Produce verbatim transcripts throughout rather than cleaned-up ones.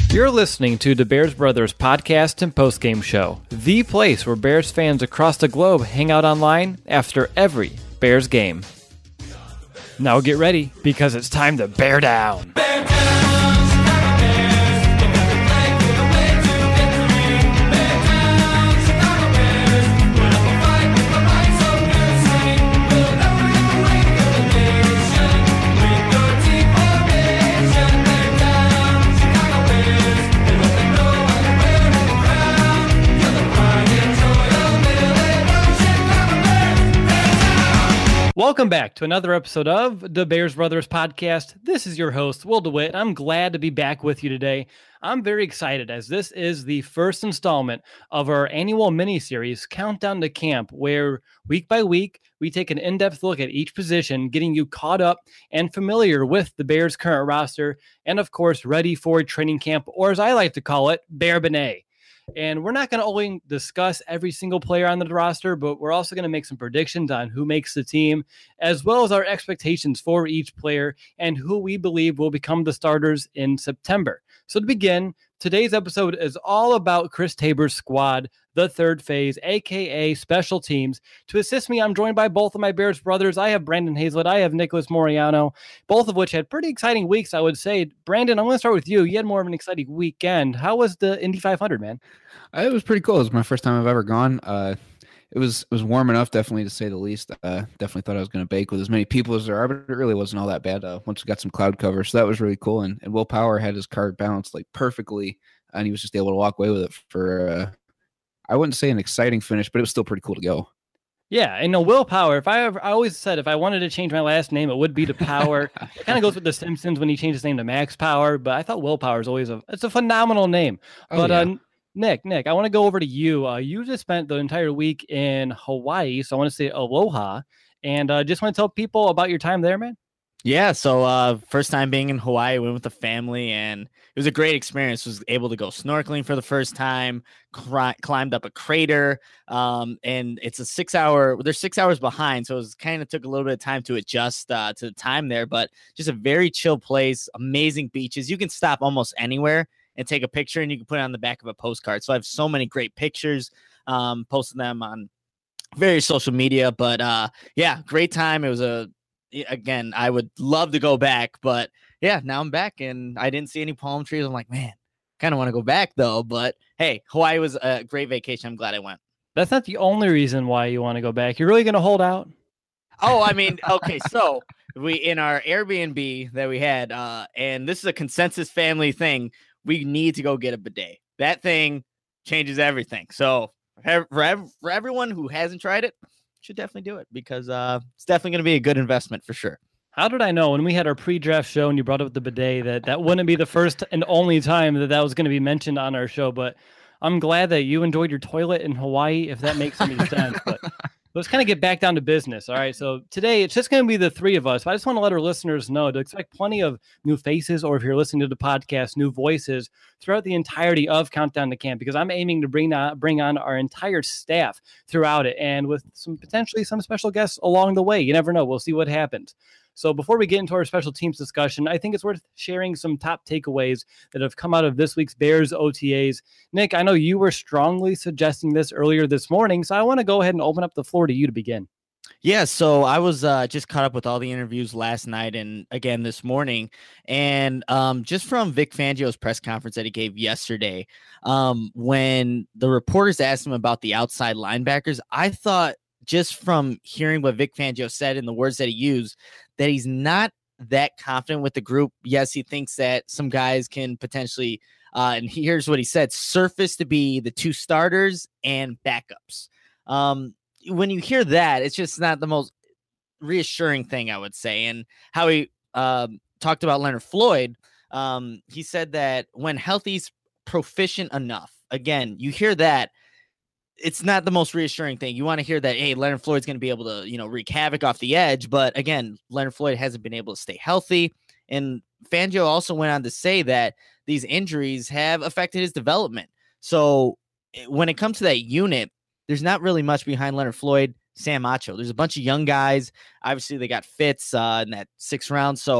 You're listening to the Bears Brothers podcast and postgame show, the place where Bears fans across the globe hang out online after every Bears game. Now get ready, because it's time to bear down. Bear down! Welcome back to another episode of the Bears Brothers podcast. This is your host, Will DeWitt. I'm glad to be back with you today. I'm very excited as this is the first installment of our annual mini-series, Countdown to Camp, where week by week, we take an in-depth look at each position, getting you caught up and familiar with the Bears' current roster, and of course, ready for training camp, or as I like to call it, Bear Benet. And we're not going to only discuss every single player on the roster, but we're also going to make some predictions on who makes the team, as well as our expectations for each player and who we believe will become the starters in September. So to begin, today's episode is all about Chris Tabor's squad, the third phase, a k a special teams. To assist me, I'm joined by both of my Bears brothers. I have Brandon Hazlett. I have Nicholas Moriano, both of which had pretty exciting weeks, I would say. Brandon, I'm going to start with you. You had more of an exciting weekend. How was the Indy five hundred, man? Uh, it was pretty cool. It was my first time I've ever gone. Uh, it was it was warm enough, definitely, to say the least. Uh, definitely thought I was going to bake with as many people as there are, but it really wasn't all that bad uh, once we got some cloud cover. So that was really cool. And, and Will Power had his card balanced like perfectly, and he was just able to walk away with it for, uh, I wouldn't say an exciting finish, but it was still pretty cool to go. Yeah, and no, Will Power, if I ever, I always said if I wanted to change my last name, it would be to Power. It kind of goes with The Simpsons when he changed his name to Max Power, but I thought Will Power is always a, it's a phenomenal name. Oh, but yeah. uh, Nick, Nick, I want to go over to you. Uh, you just spent the entire week in Hawaii, so I want to say aloha, and uh, just want to tell people about your time there, man. Yeah, so uh, first time being in Hawaii, went with the family, and it was a great experience. Was able to go snorkeling for the first time, cri- climbed up a crater, um, and it's a six-hour. They're six hours behind, so it was kind of took a little bit of time to adjust uh, to the time there. But just a very chill place, amazing beaches. You can stop almost anywhere and take a picture, and you can put it on the back of a postcard. So I have so many great pictures, um, posted them on various social media. But uh, yeah, great time. It was a Again, I would love to go back, but yeah, now I'm back and I didn't see any palm trees. I'm like, man, kind of want to go back though. But hey, Hawaii was a great vacation. I'm glad I went. That's not the only reason why you want to go back. You're really going to hold out? Oh, I mean, okay, so we in our Airbnb that we had, uh, and this is a consensus family thing. We need to go get a bidet. That thing changes everything. So for, for, for everyone who hasn't tried it, should definitely do it because uh, it's definitely going to be a good investment for sure. How did I know when we had our pre-draft show and you brought up the bidet that that wouldn't be the first and only time that that was going to be mentioned on our show? But I'm glad that you enjoyed your toilet in Hawaii, if that makes any sense. But let's kind of get back down to business. All right. So today it's just going to be the three of us. But I just want to let our listeners know to expect plenty of new faces, or if you're listening to the podcast, new voices throughout the entirety of Countdown to Camp, because I'm aiming to bring on, bring on our entire staff throughout it, and with some potentially some special guests along the way. You never know. We'll see what happens. So before we get into our special teams discussion, I think it's worth sharing some top takeaways that have come out of this week's Bears O T As. Nick, I know you were strongly suggesting this earlier this morning, so I want to go ahead and open up the floor to you to begin. Yeah, so I was uh, just caught up with all the interviews last night and again this morning. And um, just from Vic Fangio's press conference that he gave yesterday, um, when the reporters asked him about the outside linebackers, I thought just from hearing what Vic Fangio said and the words that he used, that he's not that confident with the group. Yes, he thinks that some guys can potentially, uh, and here's what he said, surface to be the two starters and backups. Um, when you hear that, it's just not the most reassuring thing, I would say. And how he um, talked about Leonard Floyd, um, he said that when healthy's proficient enough, again, you hear that, it's not the most reassuring thing. You want to hear that, hey, Leonard Floyd's going to be able to, you know, wreak havoc off the edge. But again, Leonard Floyd hasn't been able to stay healthy. And Fangio also went on to say that these injuries have affected his development. So when it comes to that unit, there's not really much behind Leonard Floyd, Sam Acho. There's a bunch of young guys. Obviously, they got Fitz uh, in that sixth round. So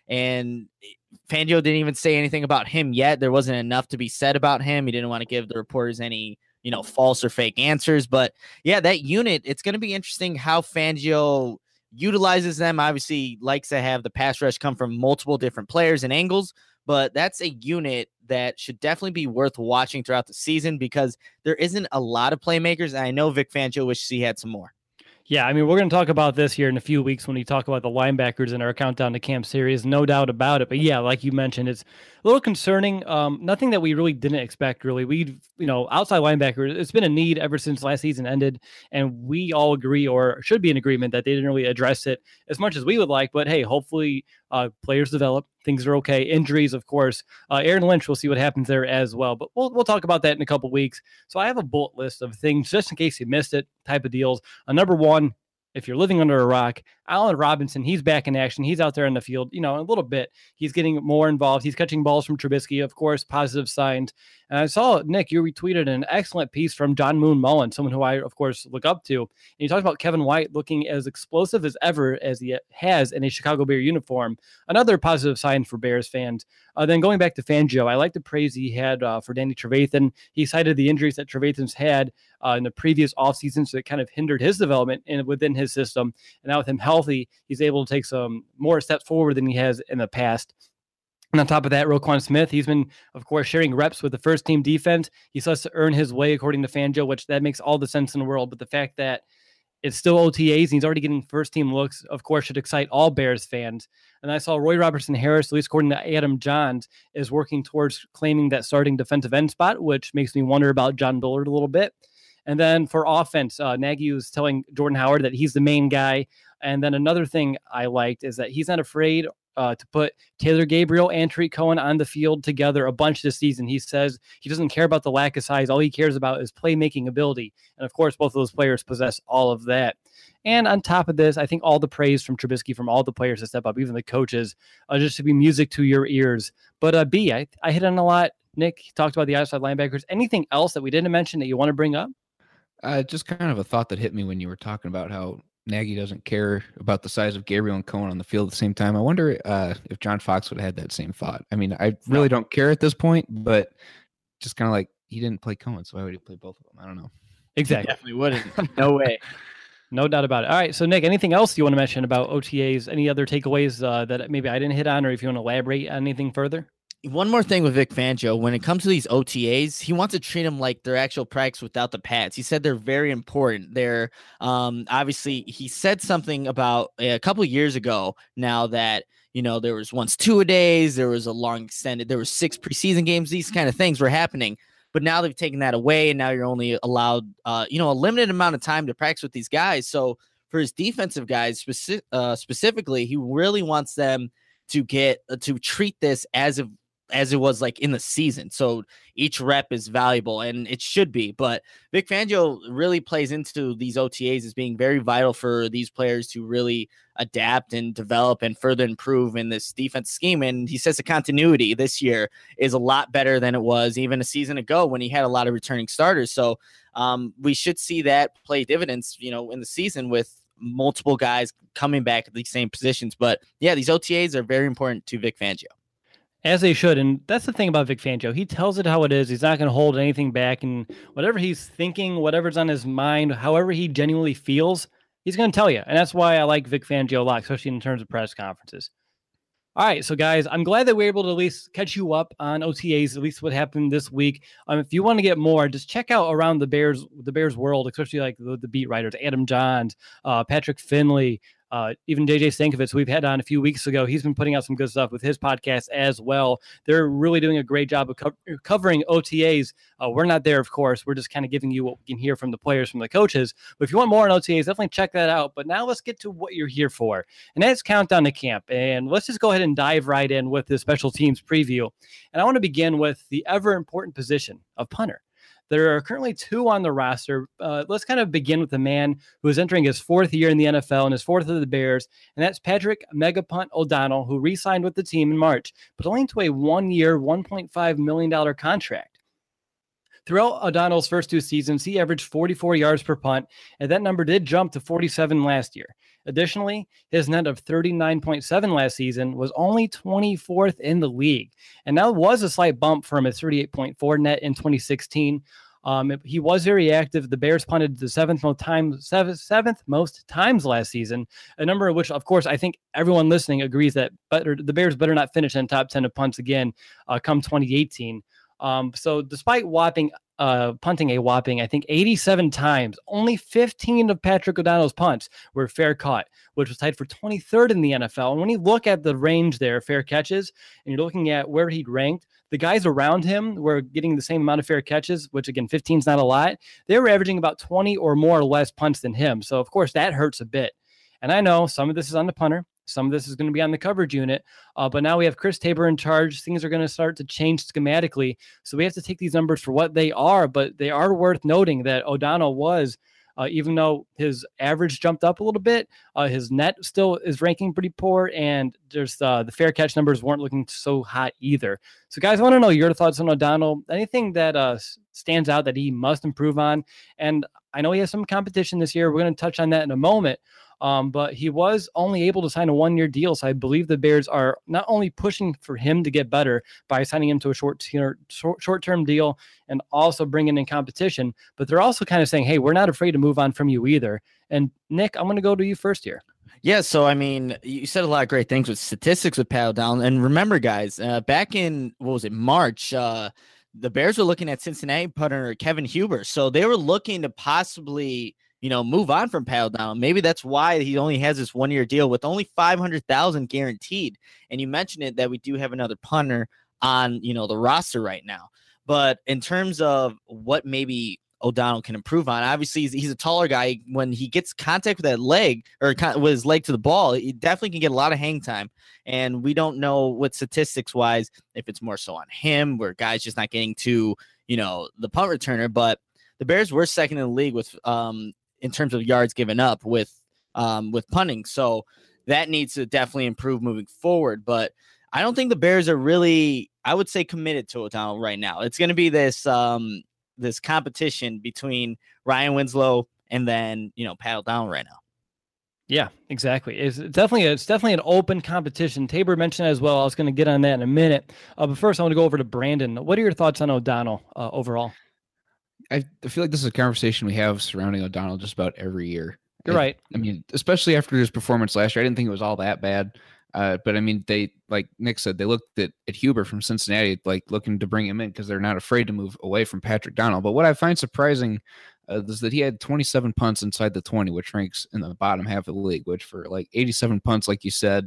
And Fangio didn't even say anything about him yet. There wasn't enough to be said about him. He didn't want to give the reporters any, you know, false or fake answers. But yeah, that unit, it's going to be interesting how Fangio utilizes them. Obviously likes to have the pass rush come from multiple different players and angles, but that's a unit that should definitely be worth watching throughout the season because there isn't a lot of playmakers. And I know Vic Fangio wishes he had some more. Yeah, I mean, we're going to talk about this here in a few weeks when we talk about the linebackers in our Countdown to Camp series, no doubt about it. But yeah, like you mentioned, it's a little concerning. Um, nothing that we really didn't expect, really. We, you know, outside linebackers, it's been a need ever since last season ended, and we all agree or should be in agreement that they didn't really address it as much as we would like. But hey, hopefully uh, players develop. Things are okay. Injuries, of course. Uh, Aaron Lynch, we'll see what happens there as well. But we'll we'll talk about that in a couple weeks. So I have a bullet list of things just in case you missed it, type of deals. Uh, number one, if you're living under a rock, Allen Robinson, he's back in action. He's out there in the field, you know, a little bit. He's getting more involved. He's catching balls from Trubisky, of course, positive signs. And I saw, Nick, you retweeted an excellent piece from John Moon Mullen, someone who I, of course, look up to. And he talked about Kevin White looking as explosive as ever as he has in a Chicago Bear uniform. Another positive sign for Bears fans. Uh, then going back to Fangio, I like the praise he had uh, for Danny Trevathan. He cited the injuries that Trevathan's had uh, in the previous offseason, so it kind of hindered his development in, within his system. And now with him healthy, he's able to take some more steps forward than he has in the past. And on top of that, Roquan Smith, he's been, of course, sharing reps with the first team defense. He still has to earn his way, according to Fangio, which that makes all the sense in the world. But the fact that it's still O T As and he's already getting first team looks, of course, should excite all Bears fans. And I saw Roy Robertson Harris, at least according to Adam Johns, is working towards claiming that starting defensive end spot, which makes me wonder about John Bullard a little bit. And then for offense, uh, Nagy was telling Jordan Howard that he's the main guy. And then another thing I liked is that he's not afraid uh, to put Taylor Gabriel and Tariq Cohen on the field together a bunch this season. He says he doesn't care about the lack of size. All he cares about is playmaking ability. And of course, both of those players possess all of that. And on top of this, I think all the praise from Trubisky, from all the players to step up, even the coaches, uh, just to be music to your ears. But uh, B, I, I hit on a lot. Nick talked about the outside linebackers. Anything else that we didn't mention that you want to bring up? Uh, just kind of a thought that hit me when you were talking about how Nagy doesn't care about the size of Gabriel and Cohen on the field at the same time. I wonder uh, if John Fox would have had that same thought. I mean, I really don't care at this point, but just kind of like he didn't play Cohen, so why would he play both of them? I don't know. Exactly. Definitely wouldn't. No way. No doubt about it. All right. So, Nick, anything else you want to mention about O T As? Any other takeaways uh, that maybe I didn't hit on, or if you want to elaborate on anything further? One more thing with Vic Fangio, when it comes to these O T As, he wants to treat them like their actual practice without the pads. He said they're very important. They're um, obviously, he said something about a couple of years ago now that, you know, there was once two a days, there was a long extended, there was six preseason games, these kind of things were happening. But now they've taken that away, and now you're only allowed, uh, you know, a limited amount of time to practice with these guys. So for his defensive guys speci- uh, specifically, he really wants them to get uh, to treat this as if as it was like in the season. So each rep is valuable, and it should be. But Vic Fangio really plays into these O T As as being very vital for these players to really adapt and develop and further improve in this defense scheme. And he says the continuity this year is a lot better than it was even a season ago when he had a lot of returning starters. So um, we should see that play dividends, you know, in the season with multiple guys coming back at the same positions. But yeah, these O T As are very important to Vic Fangio. As they should. And that's the thing about Vic Fangio. He tells it how it is. He's not going to hold anything back. And whatever he's thinking, whatever's on his mind, however he genuinely feels, he's going to tell you. And that's why I like Vic Fangio a lot, especially in terms of press conferences. All right, so guys, I'm glad that we're able to at least catch you up on O T As, at least what happened this week. Um, if you want to get more, just check out around the Bears, the Bears world, especially like the, the beat writers, Adam Johns, uh, Patrick Finley, Uh, even J J Stankovitz, we've had on a few weeks ago. He's been putting out some good stuff with his podcast as well. They're really doing a great job of co- covering O T As. Uh, we're not there, of course. We're just kind of giving you what we can hear from the players, from the coaches. But if you want more on O T As, definitely check that out. But now let's get to what you're here for. And that's Countdown to Camp. And let's just go ahead and dive right in with the special teams preview. And I want to begin with the ever-important position of punter. There are currently two on the roster. Uh, let's kind of begin with the man who is entering his fourth year in the N F L and his fourth of the Bears, and that's Patrick Megapunt O'Donnell, who re-signed with the team in March, but only to a one-year, one point five million dollars contract. Throughout O'Donnell's first two seasons, he averaged forty-four yards per punt, and that number did jump to forty-seven last year. Additionally, his net of thirty-nine point seven last season was only twenty-fourth in the league. And that was a slight bump from his thirty-eight point four net in twenty sixteen. Um, he was very active. The Bears punted the seventh most times, seventh, seventh most times last season, a number of which, of course, I think everyone listening agrees that better, the Bears better not finish in the top ten of punts again uh, come twenty eighteen. Um, so despite whopping, uh, punting a whopping, I think eighty-seven times, only fifteen of Patrick O'Donnell's punts were fair caught, which was tied for twenty-third in the N F L. And when you look at the range there, fair catches, and you're looking at where he'd ranked, the guys around him were getting the same amount of fair catches, which again, fifteen is not a lot. They were averaging about twenty or more less punts than him. So of course that hurts a bit. And I know some of this is on the punter. Some of this is going to be on the coverage unit, uh, but now we have Chris Tabor in charge. Things are going to start to change schematically. So we have to take these numbers for what they are, but they are worth noting that O'Donnell was, uh, even though his average jumped up a little bit, uh, his net still is ranking pretty poor, and there's uh, the fair catch numbers weren't looking so hot either. So guys, I want to know your thoughts on O'Donnell. Anything that uh, stands out that he must improve on? And I know he has some competition this year. We're going to touch on that in a moment. Um, but he was only able to sign a one-year deal. So I believe the Bears are not only pushing for him to get better by signing him to a short, short, short-term deal and also bringing in competition, but they're also kind of saying, hey, we're not afraid to move on from you either. And Nick, I'm going to go to you first here. Yeah, so I mean, you said a lot of great things with statistics with Pat O'Donnell. And remember, guys, uh, back in, what was it, March, uh, the Bears were looking at Cincinnati punter Kevin Huber. So they were looking to possibly, you know, move on from Pat O'Donnell. Maybe that's why he only has this one-year deal with only five hundred thousand guaranteed. And you mentioned it that we do have another punter on, you know, the roster right now. But in terms of what maybe O'Donnell can improve on, obviously he's, he's a taller guy. When he gets contact with that leg or con- with his leg to the ball, he definitely can get a lot of hang time. And we don't know what statistics wise, if it's more so on him where guys just not getting to, you know, the punt returner. But the Bears were second in the league with, um, in terms of yards given up with um, with punting. So that needs to definitely improve moving forward. But I don't think the Bears are really, I would say, committed to O'Donnell right now. It's going to be this um, this competition between Ryan Winslow and then, you know, Pat O'Donnell right now. Yeah, exactly. It's definitely it's definitely an open competition. Tabor mentioned as well. I was going to get on that in a minute. Uh, but first, I want to go over to Brandon. What are your thoughts on O'Donnell uh, overall? I feel like this is a conversation we have surrounding O'Donnell just about every year. You're I, right. I mean, especially after his performance last year, I didn't think it was all that bad. Uh, but I mean, they, like Nick said, they looked at, at Huber from Cincinnati, like looking to bring him in because they're not afraid to move away from Patrick O'Donnell. But what I find surprising uh, is that he had twenty-seven punts inside the twenty, which ranks in the bottom half of the league, which for like eighty-seven punts, like you said,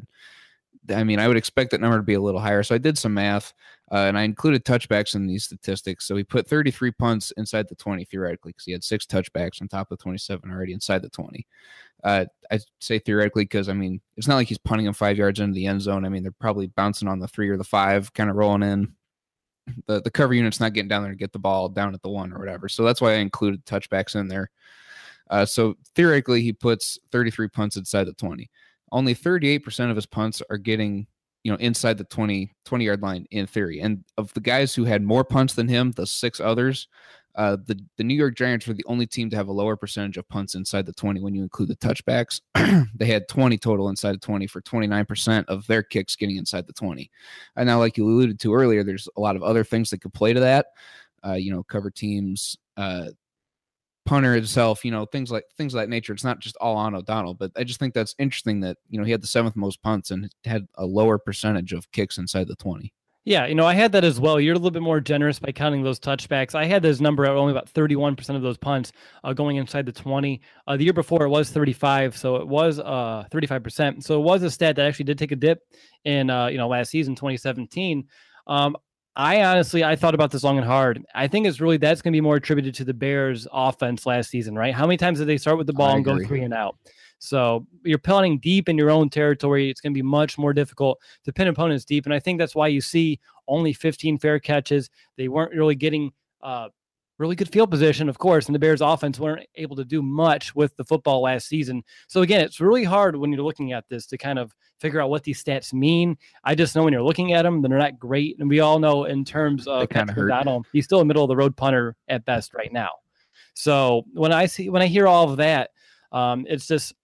I mean, I would expect that number to be a little higher. So I did some math, uh, and I included touchbacks in these statistics. So he put thirty-three punts inside the twenty, theoretically, because he had six touchbacks on top of twenty-seven already inside the twenty. Uh, I say theoretically because, I mean, it's not like he's punting them five yards into the end zone. I mean, they're probably bouncing on the three or the five, kind of rolling in. The, the cover unit's not getting down there to get the ball down at the one or whatever. So that's why I included touchbacks in there. Uh, so theoretically, he puts thirty-three punts inside the twenty. Only thirty-eight percent of his punts are getting, you know, inside the twenty, twenty yard line in theory. And of the guys who had more punts than him, the six others, uh, the, the New York Giants were the only team to have a lower percentage of punts inside the twenty when you include the touchbacks. They had twenty total inside the twenty for twenty-nine percent of their kicks getting inside the twenty. And now, like you alluded to earlier, there's a lot of other things that could play to that. Uh, you know, cover teams, uh, punter itself, you know, things like things of that nature. It's not just all on O'Donnell, but I just think that's interesting that, you know, he had the seventh most punts and had a lower percentage of kicks inside the twenty. Yeah, you know, I had that as well. You're a little bit more generous by counting those touchbacks. I had this number at only about thirty-one percent of those punts uh, going inside the twenty. Uh, the year before it was thirty-five, so it was uh, thirty-five percent. So it was a stat that actually did take a dip in, uh, you know, last season, twenty seventeen. Um, I honestly, I thought about this long and hard. I think it's really, that's going to be more attributed to the Bears offense last season, right? How many times did they start with the ball and go three and out? So you're punting deep in your own territory. It's going to be much more difficult to pin opponents deep. And I think that's why you see only fifteen fair catches. They weren't really getting uh, really good field position, of course, and the Bears offense weren't able to do much with the football last season. So again, it's really hard when you're looking at this to kind of figure out what these stats mean. I just know when you're looking at them, they're not great. And we all know in terms of Patrick O'Donnell, he's still a middle of the road punter at best right now. So when I see, when I hear all of that, um, it's just,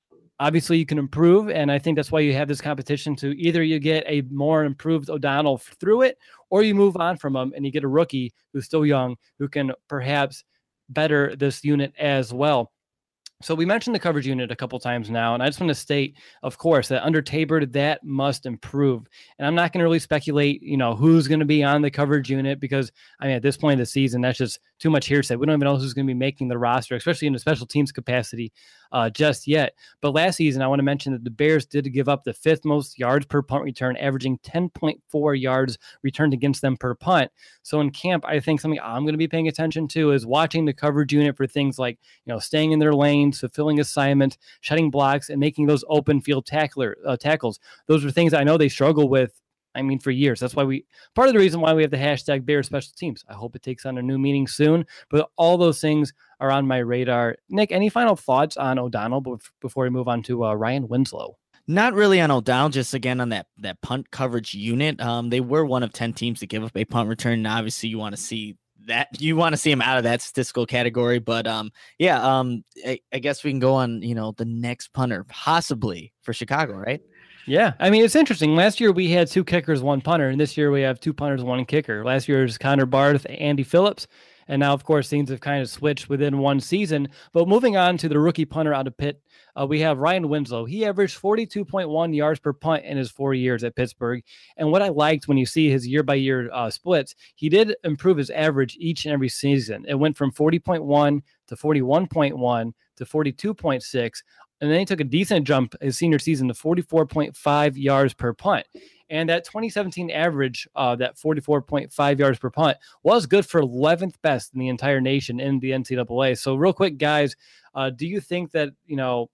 obviously you can improve. And I think that's why you have this competition to either you get a more improved O'Donnell through it, or you move on from him and you get a rookie who's still young, who can perhaps better this unit as well. So we mentioned the coverage unit a couple times now, and I just want to state, of course, that under Tabor, that must improve. And I'm not going to really speculate, you know, who's going to be on the coverage unit, because I mean, at this point in the season, that's just too much hearsay. We don't even know who's going to be making the roster, especially in the special teams capacity uh, just yet. But last season, I want to mention that the Bears did give up the fifth most yards per punt return, averaging ten point four yards returned against them per punt. So in camp, I think something I'm going to be paying attention to is watching the coverage unit for things like, you know, staying in their lanes, fulfilling assignments, shutting blocks, and making those open field tackler uh, tackles. Those are things I know they struggle with, I mean, for years. That's why we, part of the reason why we have the hashtag Bears Special Teams. I hope it takes on a new meaning soon, but all those things are on my radar. Nick, any final thoughts on O'Donnell before we move on to uh, Ryan Winslow? Not really on O'Donnell, just again on that that punt coverage unit. Um, they were one of ten teams to give up a punt return. And obviously, you want to see that you want to see him out of that statistical category. But um, yeah, um, I, I guess we can go on. You know, the next punter possibly for Chicago, right? Yeah, I mean, it's interesting. Last year we had two kickers, one punter, and this year we have two punters, one kicker. Last year it was Connor Barth, Andy Phillips, and now, of course, things have kind of switched within one season. But moving on to the rookie punter out of Pitt, uh, we have Ryan Winslow. He averaged forty-two point one yards per punt in his four years at Pittsburgh. And what I liked when you see his year-by-year uh, splits, he did improve his average each and every season. It went from forty point one to forty-one point one to forty-two point six. And then he took a decent jump his senior season to forty-four point five yards per punt. And that twenty seventeen average, uh, that forty-four point five yards per punt, was good for eleventh best in the entire nation in the N C double A. So real quick, guys, uh, do you think that, you know,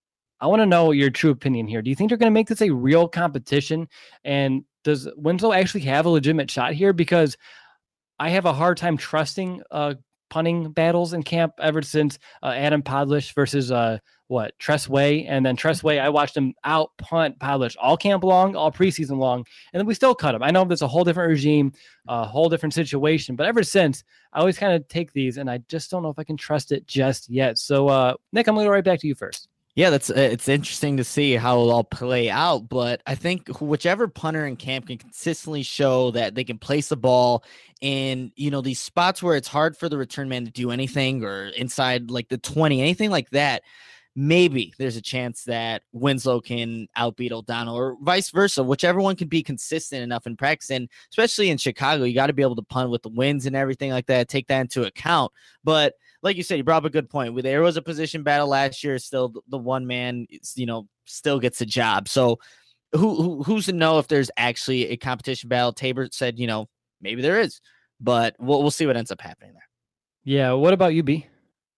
I want to know your true opinion here. Do you think they're going to make this a real competition? And does Winslow actually have a legitimate shot here? Because I have a hard time trusting uh, punting battles in camp ever since uh, Adam Podlish versus uh, what Tress Way, and then Tress Way, I watched him out punt Podlish all camp long, all preseason long, and then we still cut him. I know that's a whole different regime, a whole different situation, but ever since, I always kind of take these, and I just don't know if I can trust it just yet. So, uh, Nick, I'm going to go right back to you first. Yeah, that's uh, it's interesting to see how it'll all play out, but I think whichever punter in camp can consistently show that they can place the ball in, you know, these spots where it's hard for the return man to do anything, or inside like the twenty, anything like that, maybe there's a chance that Winslow can outbeat O'Donnell, or vice versa. Whichever one can be consistent enough in practice, and especially in Chicago, you got to be able to punt with the winds and everything like that, take that into account. But like you said, you brought up a good point. There was a position battle last year. Still, the one man, you know, still gets the job. So who, who who's to know if there's actually a competition battle? Tabor said, you know, maybe there is, but we'll we'll see what ends up happening there. Yeah. What about you, B?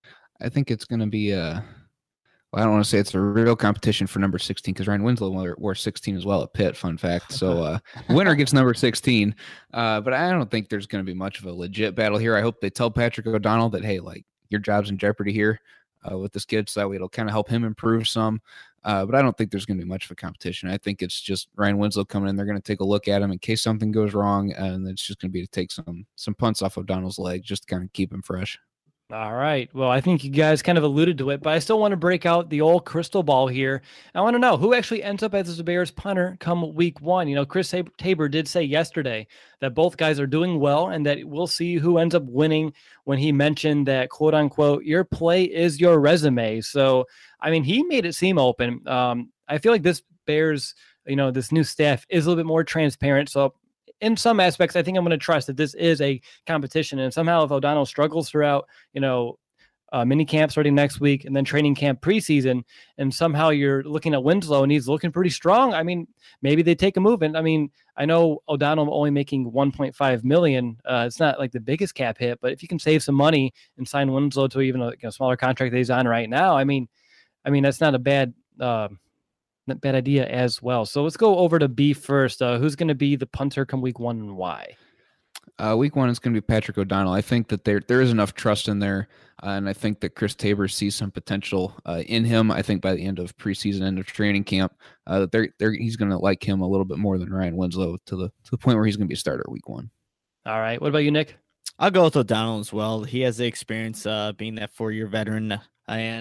I think it's going to be a. Well, I don't want to say it's a real competition for number sixteen, because Ryan Winslow wore, wore sixteen as well at Pitt. Fun fact. So uh, winner gets number sixteen. Uh, but I don't think there's going to be much of a legit battle here. I hope they tell Patrick O'Donnell that, hey, like, your job's in jeopardy here uh, with this kid, so that way it'll kind of help him improve some. Uh, but I don't think there's going to be much of a competition. I think it's just Ryan Winslow coming in. They're going to take a look at him in case something goes wrong, and it's just going to be to take some some punts off O'Donnell's leg just to kind of keep him fresh. All right. Well, I think you guys kind of alluded to it, but I still want to break out the old crystal ball here. I want to know who actually ends up as the Bears punter come week one. You know, Chris Tabor did say yesterday that both guys are doing well, and that we'll see who ends up winning, when he mentioned that, quote unquote, your play is your resume. So, I mean, he made it seem open. Um, I feel like this Bears, you know, this new staff is a little bit more transparent. So in some aspects, I think I'm going to trust that this is a competition. And somehow if O'Donnell struggles throughout, you know, uh, mini camp starting next week, and then training camp preseason, and somehow you're looking at Winslow and he's looking pretty strong, I mean, maybe they take a move. And I mean, I know O'Donnell only making one point five million. Uh, it's not like the biggest cap hit, but if you can save some money and sign Winslow to even a, you know, smaller contract that he's on right now, I mean, I mean, that's not a bad, uh, not bad idea as well. So let's go over to B first. Uh, who's going to be the punter come week one, and why? Uh, week one is going to be Patrick O'Donnell. I think that there there is enough trust in there, uh, and I think that Chris Tabor sees some potential uh, in him. I think by the end of preseason, end of training camp, uh, that they're, they're, he's going to like him a little bit more than Ryan Winslow, to the to the point where he's going to be a starter week one. All right. What about you, Nick? I'll go with O'Donnell as well. He has the experience uh, being that four-year veteran, and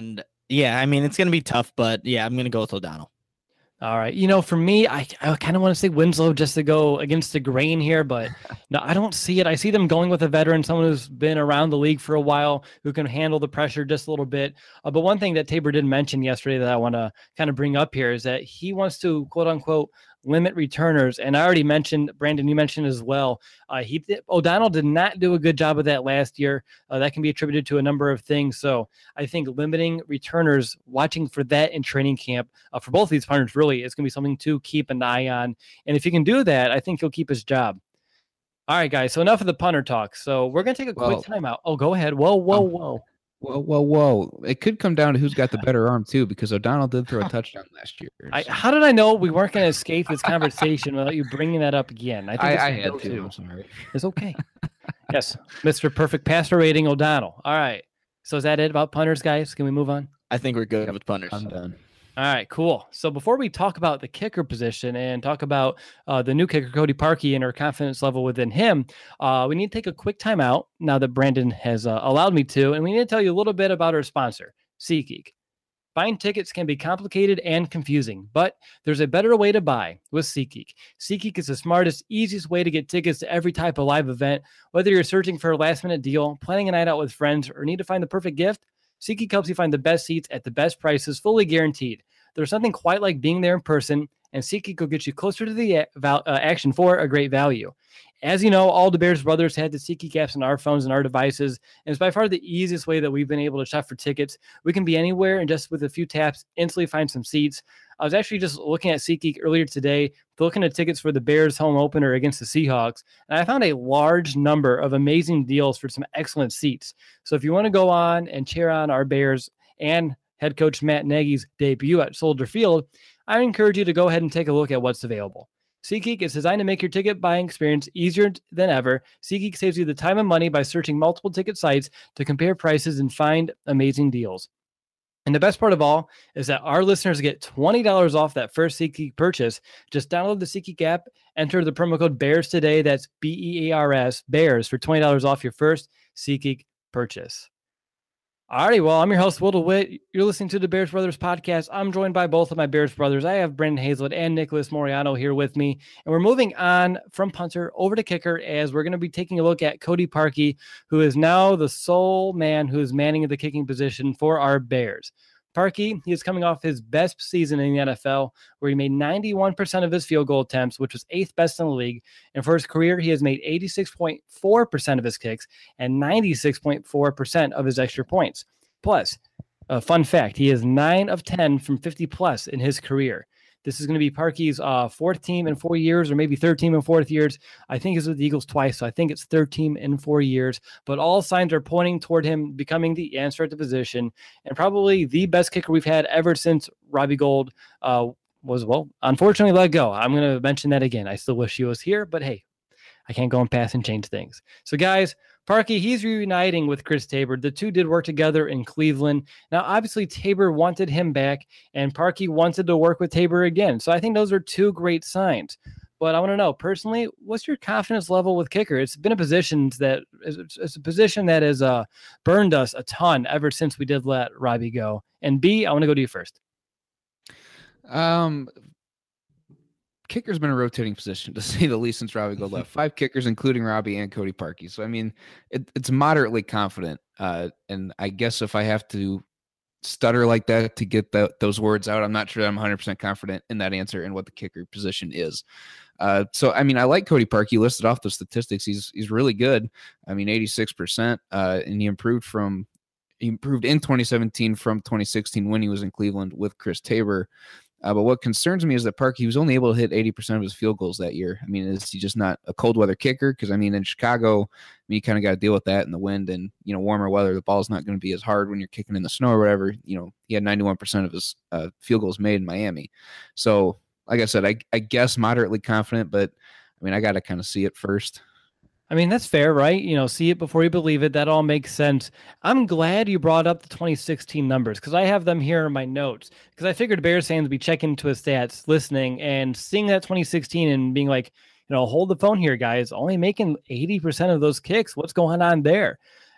Yeah, I mean, it's going to be tough, but yeah, I'm going to go with O'Donnell. All right. You know, for me, I, I kind of want to say Winslow just to go against the grain here, but no, I don't see it. I see them going with a veteran, someone who's been around the league for a while, who can handle the pressure just a little bit. Uh, but one thing that Tabor did mention yesterday that I want to kind of bring up here is that he wants to, quote unquote, limit returners. And I already mentioned, Brandon, you mentioned as well, uh, he did, O'Donnell did not do a good job of that last year. Uh, that can be attributed to a number of things. So I think limiting returners, watching for that in training camp uh, for both of these punters really is going to be something to keep an eye on. And if he can do that, I think he'll keep his job. All right, guys. So enough of the punter talk. So we're going to take a Well, quick timeout. Oh, go ahead. Whoa, whoa, um, whoa. Whoa, whoa, whoa! It could come down to who's got the better arm too, because O'Donnell did throw a touchdown last year. I, so. how did I know we weren't going to escape this conversation without you bringing that up again? I think I, this I is had go-to. to. I'm sorry. It's okay. Yes, Mister Perfect Passer Rating O'Donnell. All right. So is that it about punters, guys? Can we move on? I think we're good with punters. I'm done. All right, cool. So before we talk about the kicker position and talk about uh, the new kicker, Cody Parkey, and our confidence level within him, uh, we need to take a quick time out now that Brandon has uh, allowed me to, and we need to tell you a little bit about our sponsor, SeatGeek. Buying tickets can be complicated and confusing, but there's a better way to buy with SeatGeek. SeatGeek is the smartest, easiest way to get tickets to every type of live event. Whether you're searching for a last-minute deal, planning a night out with friends, or need to find the perfect gift, SeatGeek helps you find the best seats at the best prices, fully guaranteed. There's nothing quite like being there in person, and SeatGeek will get you closer to the uh, action for a great value. As you know, all the Bears brothers had the SeatGeek apps on our phones and our devices, and it's by far the easiest way that we've been able to shop for tickets. We can be anywhere and just with a few taps, instantly find some seats. I was actually just looking at SeatGeek earlier today, looking at tickets for the Bears home opener against the Seahawks, and I found a large number of amazing deals for some excellent seats. So if you want to go on and cheer on our Bears and head coach Matt Nagy's debut at Soldier Field, I encourage you to go ahead and take a look at what's available. SeatGeek is designed to make your ticket buying experience easier than ever. SeatGeek saves you the time and money by searching multiple ticket sites to compare prices and find amazing deals. And the best part of all is that our listeners get twenty dollars off that first SeatGeek purchase. Just download the SeatGeek app, enter the promo code BEARS today. That's B E A R S, BEARS, for twenty dollars off your first SeatGeek purchase. All right, well, I'm your host, Will DeWitt. You're listening to the Bears Brothers podcast. I'm joined by both of my Bears brothers. I have Brendan Hazlett and Nicholas Moriano here with me, and we're moving on from punter over to kicker as we're going to be taking a look at Cody Parkey, who is now the sole man who is manning the kicking position for our Bears. Parkey, he is coming off his best season in the N F L, where he made ninety-one percent of his field goal attempts, which was eighth best in the league. And for his career, he has made eighty-six point four percent of his kicks and ninety-six point four percent of his extra points. Plus, a fun fact, he is nine of ten from fifty plus in his career. This is going to be Parkey's uh, fourth team in four years, or maybe third team in four years. I think he's with the Eagles twice, so I think it's third team in four years. But all signs are pointing toward him becoming the answer at the position, and probably the best kicker we've had ever since Robbie Gould uh, was, well, unfortunately let go. I'm going to mention that again. I still wish he was here, but hey, I can't go and pass and change things. So, guys, Parkey, he's reuniting with Chris Tabor. The two did work together in Cleveland. Now, obviously, Tabor wanted him back, and Parkey wanted to work with Tabor again. So I think those are two great signs. But I want to know, personally, what's your confidence level with kicker? It's been a position that it's a position that has uh, burned us a ton ever since we did let Robbie go. And B, I want to go to you first. Um, Kicker's been a rotating position, to say the least, since Robbie Gould left. Five kickers, including Robbie and Cody Parkey. So, I mean, it, it's moderately confident. Uh, and I guess if I have to stutter like that to get the, those words out, I'm not sure that I'm one hundred percent confident in that answer and what the kicker position is. Uh, so, I mean, I like Cody Parkey. He listed off the statistics. He's he's really good. I mean, eighty-six percent, uh, and he improved from he improved in twenty seventeen from twenty sixteen when he was in Cleveland with Chris Tabor. Uh, but what concerns me is that Parkey was only able to hit eighty percent of his field goals that year. I mean, is he just not a cold weather kicker? Because, I mean, in Chicago, I mean, you kind of got to deal with that in the wind and, you know, warmer weather. The ball's not going to be as hard when you're kicking in the snow or whatever. You know, he had ninety-one percent of his uh, field goals made in Miami. So, like I said, I, I guess moderately confident, but, I mean, I got to kind of see it first. I mean, that's fair, right? You know, see it before you believe it. That all makes sense. I'm glad you brought up the twenty sixteen numbers because I have them here in my notes because I figured Bears fans would be checking into his stats, listening, and seeing that twenty sixteen and being like, you know, hold the phone here, guys. Only making eighty percent of those kicks. What's going on there?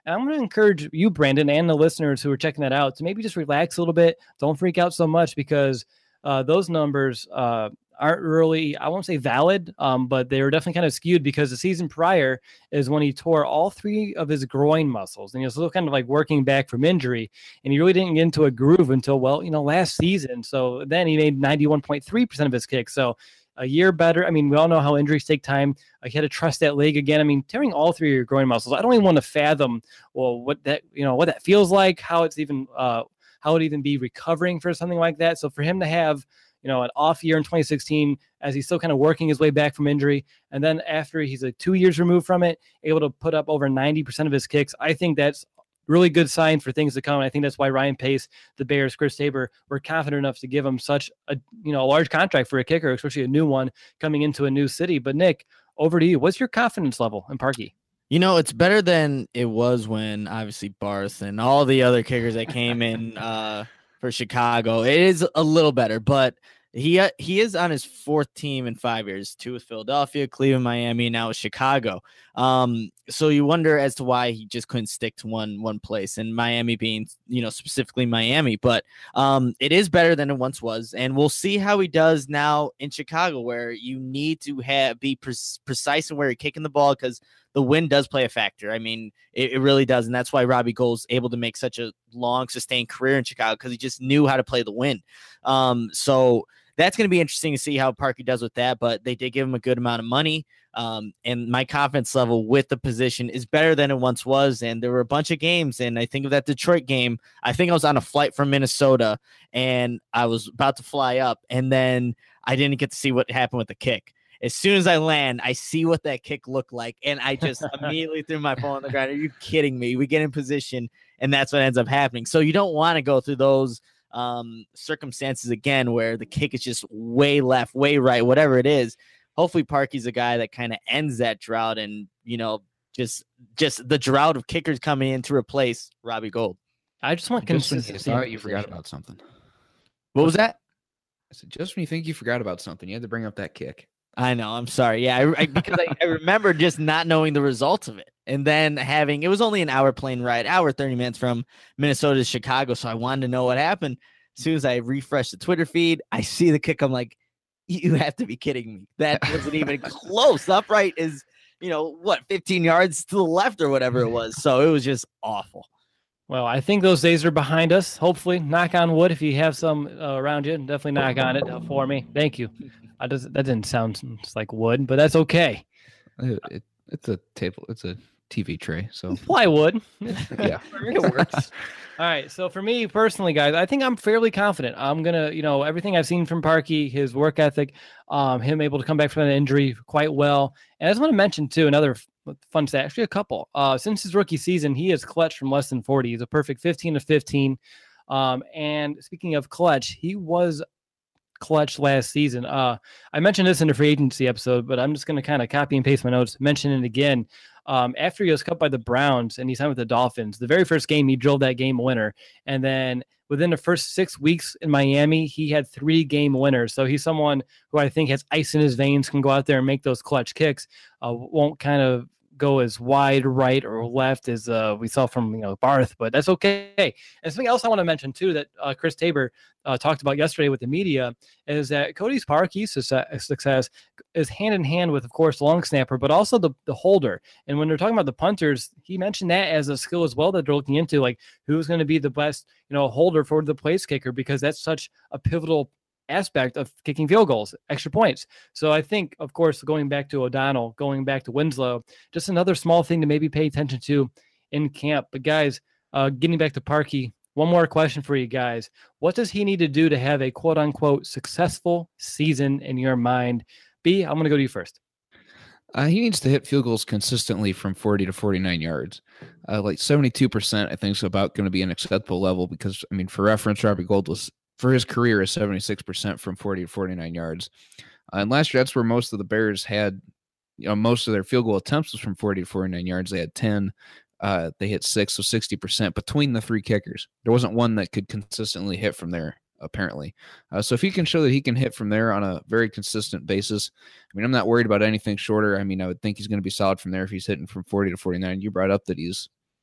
And I'm going to encourage you, Brandon, and the listeners who are checking that out to maybe just relax a little bit. Don't freak out so much because uh, those numbers uh, aren't really, I won't say valid, um, but they were definitely kind of skewed because the season prior is when he tore all three of his groin muscles and he was still kind of like working back from injury, and he really didn't get into a groove until, well, you know, last season. So then he made ninety-one point three percent of his kicks. So a year better. I mean, we all know how injuries take time. I had to trust that leg again. I mean, tearing all three of your groin muscles, I don't even want to fathom, well, what that, you know, what that feels like, how it's even, uh, how it even be recovering for something like that. So for him to have, you know, an off year in twenty sixteen as he's still kind of working his way back from injury, and then after he's like two years removed from it, able to put up over ninety percent of his kicks, I think that's really good sign for things to come. And I think that's why Ryan Pace, the Bears, Chris Tabor were confident enough to give him such a, you know, a large contract for a kicker, especially a new one coming into a new city. But Nick, over to you. What's your confidence level in Parkey? You know, it's better than it was when obviously Barth and all the other kickers that came in uh, for Chicago. It is a little better, but he uh, he is on his fourth team in five years, two with Philadelphia, Cleveland, Miami, now with Chicago. Um, so you wonder as to why he just couldn't stick to one one place, and Miami being, you know, specifically Miami. But um, it is better than it once was, and we'll see how he does now in Chicago, where you need to have be pre- precise in where you're kicking the ball because the wind does play a factor. I mean, it, it really does, and that's why Robbie Gould's able to make such a long, sustained career in Chicago because he just knew how to play the wind. Um, so. That's going to be interesting to see how Parkey does with that, but they did give him a good amount of money. Um, and my confidence level with the position is better than it once was. And there were a bunch of games. And I think of that Detroit game. I think I was on a flight from Minnesota and I was about to fly up. And then I didn't get to see what happened with the kick. As soon as I land, I see what that kick looked like. And I just immediately threw my phone on the ground. Are you kidding me? We get in position and that's what ends up happening. So you don't want to go through those um circumstances again where the kick is just way left, way right, whatever it is. Hopefully Parkey's a guy that kind of ends that drought and, you know, just just the drought of kickers coming in to replace Robbie Gould. I just want just when consistency. you thought you forgot about something. What was that? I said, just when you think you forgot about something, you had to bring up that kick. I know. I'm sorry. Yeah, I, I, because I, I remember just not knowing the results of it. And then having, it was only an hour plane ride, hour, thirty minutes from Minnesota to Chicago. So I wanted to know what happened. As soon as I refresh the Twitter feed, I see the kick. I'm like, you have to be kidding me. That wasn't even close. Upright is, you know, what, fifteen yards to the left or whatever it was. So it was just awful. Well, I think those days are behind us. Hopefully, knock on wood. If you have some uh, around you, definitely knock on it uh, for me. Thank you. I does that didn't sound like wood, but that's okay. It, it, it's a table. It's a T V tray. So plywood. Yeah, it works. All right. So for me personally, guys, I think I'm fairly confident. I'm gonna, you know, everything I've seen from Parkey, his work ethic, um, him able to come back from an injury quite well. And I just want to mention too another fun stat, actually a couple. Uh, since his rookie season, he has clutched from less than forty. He's a perfect fifteen to fifteen. Um, and speaking of clutch, he was clutch last season. Uh, I mentioned this in the free agency episode, but I'm just going to kind of copy and paste my notes, mention it again. Um, after he was cut by the Browns and he signed with the Dolphins, the very first game, he drilled that game winner. And then within the first six weeks in Miami, he had three game winners. So he's someone who I think has ice in his veins, can go out there and make those clutch kicks, uh, won't kind of go as wide right or left as uh, we saw from, you know, Barth, but that's okay. And something else I want to mention too that uh, Chris Tabor uh, talked about yesterday with the media is that Cody's Parkey's success is hand in hand with, of course, the long snapper, but also the, the holder. And when they're talking about the punters, he mentioned that as a skill as well that they're looking into, like who's going to be the best, you know, holder for the place kicker, because that's such a pivotal aspect of kicking field goals, extra points. So I think, of course, going back to O'Donnell, going back to Winslow, just another small thing to maybe pay attention to in camp. But guys, uh, getting back to Parkey, one more question for you guys. What does he need to do to have a quote unquote successful season in your mind? B, I'm going to go to you first. Uh, he needs to hit field goals consistently from forty to forty-nine yards. Uh, like seventy-two percent, I think, is about going to be an acceptable level because, I mean, for reference, Robbie Gould was, for his career, is seventy-six percent from forty to forty-nine yards. Uh, and last year, that's where most of the Bears had, you know, most of their field goal attempts was from forty to forty-nine yards. They had ten. Uh, they hit six, so sixty percent between the three kickers. There wasn't one that could consistently hit from there, apparently. Uh, so if he can show that he can hit from there on a very consistent basis, I mean, I'm not worried about anything shorter. I mean, I would think he's going to be solid from there if he's hitting from forty to forty-nine. You brought up that he's like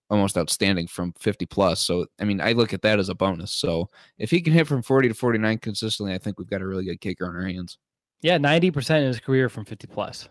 almost outstanding from fifty plus. So, I mean, I look at that as a bonus. So if he can hit from forty to forty-nine consistently, I think we've got a really good kicker on our hands. Yeah, ninety percent in his career from fifty plus.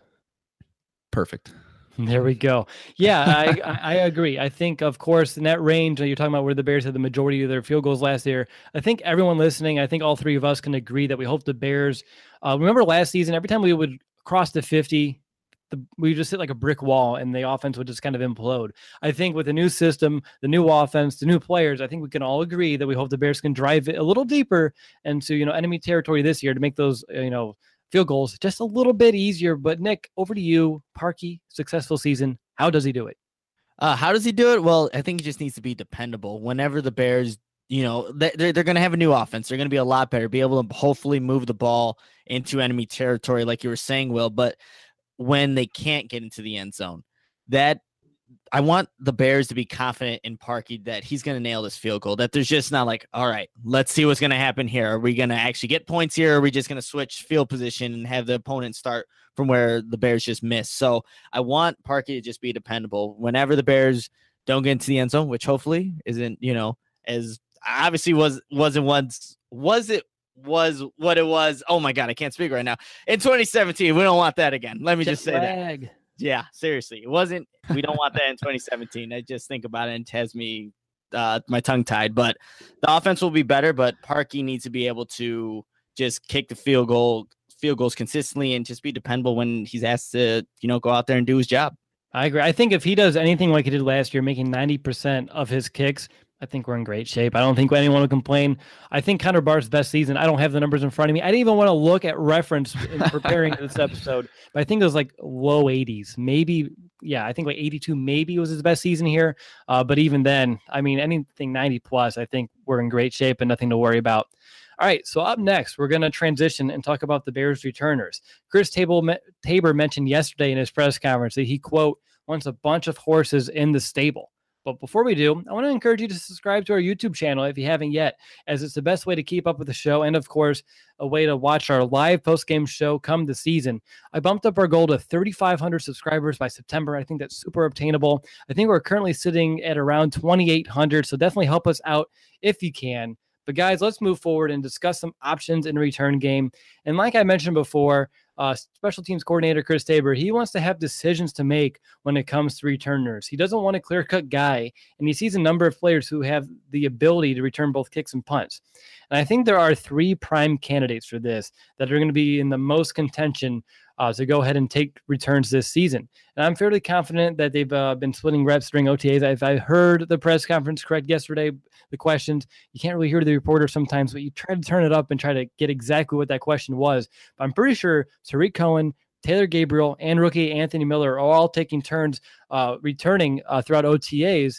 Perfect. There we go. Yeah, I, I agree. I think, of course, in that range, you're talking about where the Bears had the majority of their field goals last year. I think everyone listening, I think all three of us can agree that we hope the Bears, uh, remember last season, every time we would cross the fifty, the, we just hit like a brick wall and the offense would just kind of implode. I think with the new system, the new offense, the new players, I think we can all agree that we hope the Bears can drive it a little deeper into, you know, enemy territory this year to make those, you know, field goals just a little bit easier. But Nick, over to you. Parkey, successful season. How does he do it? Uh, how does he do it? Well, I think he just needs to be dependable. Whenever the Bears, you know, they're, they're going to have a new offense. They're going to be a lot better, be able to hopefully move the ball into enemy territory, like you were saying, Will. But when they can't get into the end zone, that I want the Bears to be confident in Parkey that he's going to nail this field goal, that there's just not like, all right, let's see what's going to happen here. Are we going to actually get points here? Or are we just going to switch field position and have the opponent start from where the Bears just missed? So I want Parkey to just be dependable whenever the Bears don't get into the end zone, which hopefully isn't, you know, as obviously was, wasn't once, was it, was what it was. Oh my God, I can't speak right now. In twenty seventeen, we don't want that again. Let me Jet just say lag. that. Yeah, seriously. It wasn't, we don't want that in twenty seventeen. I just think about it and it has me, uh, my tongue tied, but the offense will be better, but Parkey needs to be able to just kick the field goal, field goals consistently and just be dependable when he's asked to, you know, go out there and do his job. I agree. I think if he does anything like he did last year, making ninety percent of his kicks, I think we're in great shape. I don't think anyone will complain. I think Connor Barth's best season. I don't have the numbers in front of me. I didn't even want to look at reference in preparing this episode, but I think it was like low eighties, maybe. Yeah, I think like eighty-two maybe was his best season here. Uh, but even then, I mean, anything ninety plus, I think we're in great shape and nothing to worry about. All right, so up next, we're going to transition and talk about the Bears returners. Chris Tabor, Tabor mentioned yesterday in his press conference that he, quote, wants a bunch of horses in the stable. But before we do, I want to encourage you to subscribe to our YouTube channel if you haven't yet, as it's the best way to keep up with the show and, of course, a way to watch our live post-game show come the season. I bumped up our goal to thirty-five hundred subscribers by September. I think that's super obtainable. I think we're currently sitting at around twenty-eight hundred, so definitely help us out if you can. But, guys, let's move forward and discuss some options in the return game. And like I mentioned before, Uh, special teams coordinator Chris Tabor, he wants to have decisions to make when it comes to returners. He doesn't want a clear-cut guy, and he sees a number of players who have the ability to return both kicks and punts. And I think there are three prime candidates for this that are going to be in the most contention uh, to go ahead and take returns this season. And I'm fairly confident that they've uh, been splitting reps during O T As. If I heard the press conference correct yesterday, the questions, you can't really hear the reporter sometimes, but you try to turn it up and try to get exactly what that question was. But I'm pretty sure Tariq Cohen, Taylor Gabriel, and rookie Anthony Miller are all taking turns uh, returning uh, throughout O T As.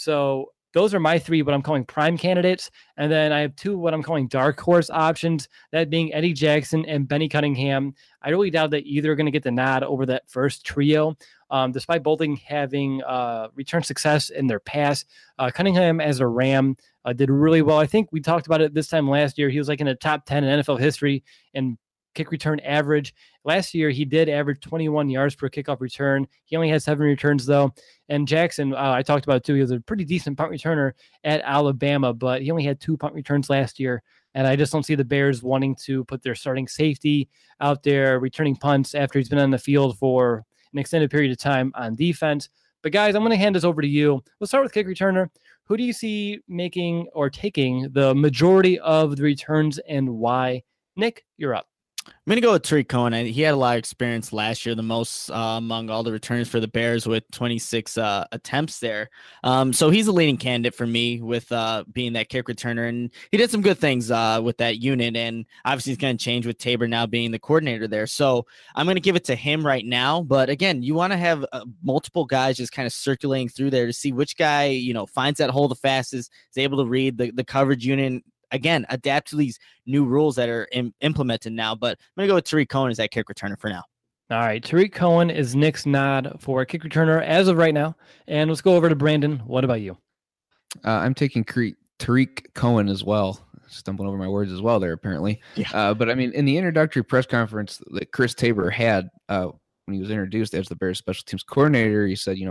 So those are my three, what I'm calling prime candidates. And then I have two, what I'm calling dark horse options, that being Eddie Jackson and Benny Cunningham. I really doubt that either are going to get the nod over that first trio. Um, despite both having uh, return success in their pass, uh, Cunningham as a Ram uh, did really well. I think we talked about it this time last year. He was like in the top ten in N F L history in kick return average. Last year, he did average twenty-one yards per kickoff return. He only had seven returns, though. And Jackson, uh, I talked about it too. He was a pretty decent punt returner at Alabama, but he only had two punt returns last year. And I just don't see the Bears wanting to put their starting safety out there returning punts after he's been on the field for an extended period of time on defense. But guys, I'm going to hand this over to you. Let's start with kick returner. Who do you see making or taking the majority of the returns and why? Nick, you're up. I'm going to go with Tariq Cohen. He had a lot of experience last year, the most uh, among all the returners for the Bears with twenty-six uh, attempts there. Um, so he's a leading candidate for me with uh, being that kick returner. And he did some good things uh, with that unit. And obviously, he's going to change with Tabor now being the coordinator there. So I'm going to give it to him right now. But again, you want to have uh, multiple guys just kind of circulating through there to see which guy, you know, finds that hole the fastest, is able to read the, the coverage unit. Again, adapt to these new rules that are im- implemented now. But I'm going to go with Tariq Cohen as that kick returner for now. All right. Tariq Cohen is Nick's nod for a kick returner as of right now. And let's go over to Brandon. What about you? Uh, I'm taking Cre- Tariq Cohen as well. Stumbling over my words as well there, apparently. Yeah. Uh, but, I mean, in the introductory press conference that Chris Tabor had uh, when he was introduced as the Bears special teams coordinator, he said, you know,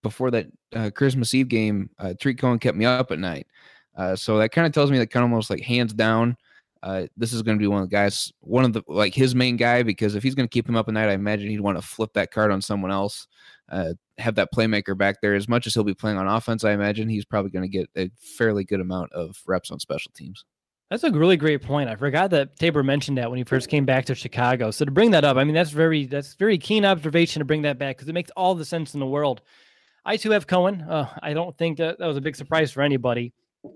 before that uh, Christmas Eve game, uh, Tariq Cohen kept me up at night. Uh, so that kind of tells me that kind of almost like hands down, uh, this is going to be one of the guys, one of the like his main guy, because if he's going to keep him up at night, I imagine he'd want to flip that card on someone else, uh, have that playmaker back there. As much as he'll be playing on offense, I imagine he's probably going to get a fairly good amount of reps on special teams. That's a really great point. I forgot that Tabor mentioned that when he first came back to Chicago. So to bring that up, I mean, that's very that's very keen observation to bring that back because it makes all the sense in the world. I too have Cohen. Uh, I don't think that that was a big surprise for anybody.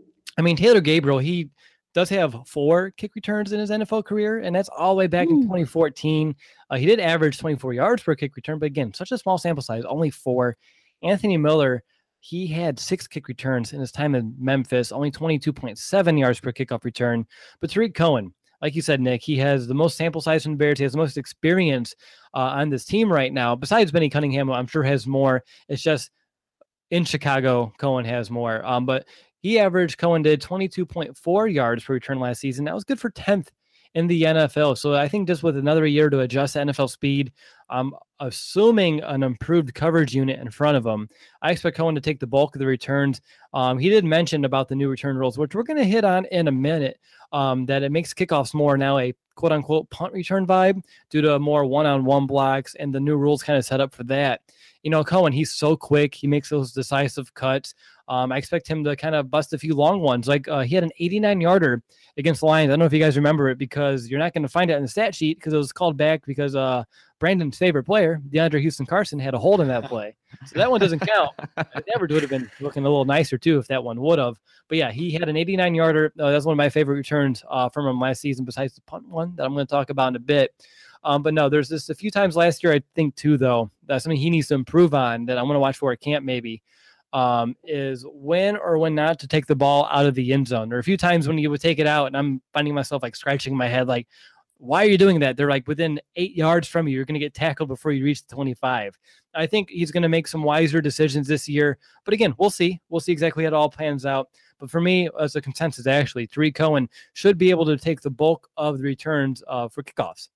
I mean, Taylor Gabriel, he does have four kick returns in his N F L career, and that's all the way back Ooh. in twenty fourteen. Uh, he did average twenty-four yards per kick return, but again, such a small sample size, only four. Anthony Miller, he had six kick returns in his time in Memphis, only twenty-two point seven yards per kickoff return. But Tariq Cohen, like you said, Nick, he has the most sample size from the Bears. He has the most experience uh, on this team right now. Besides Benny Cunningham, I'm sure has more. It's just in Chicago, Cohen has more. Um, but he averaged, Cohen did twenty-two point four yards per return last season. That was good for tenth in the N F L. So I think just with another year to adjust to N F L speed, um, assuming an improved coverage unit in front of him, I expect Cohen to take the bulk of the returns. Um, he did mention about the new return rules, which we're going to hit on in a minute, um, that it makes kickoffs more now a quote unquote punt return vibe due to more one-on-one blocks, and the new rules kind of set up for that. You know, Cohen, he's so quick. He makes those decisive cuts. Um, I expect him to kind of bust a few long ones. Like uh, he had an eighty-nine yarder against the Lions. I don't know if you guys remember it because you're not going to find it in the stat sheet because it was called back because uh, Brandon's favorite player, DeAndre Houston Carson, had a hold in that play. So that one doesn't count. The average would have been looking a little nicer too if that one would have. But yeah, he had an eighty-nine yarder. Uh, that's one of my favorite returns uh, from him last season besides the punt one that I'm going to talk about in a bit. Um, but no, there's just a few times last year, I think too, though, that's something he needs to improve on that I'm going to watch for at camp maybe, um, is when or when not to take the ball out of the end zone. There are a few times when you would take it out and I'm finding myself like scratching my head, like, why are you doing that? They're like within eight yards from you. You're going to get tackled before you reach the twenty-five. I think he's going to make some wiser decisions this year. But again, we'll see. We'll see exactly how it all plans out. But for me, as a consensus, actually, Tariq Cohen should be able to take the bulk of the returns uh, for kickoffs.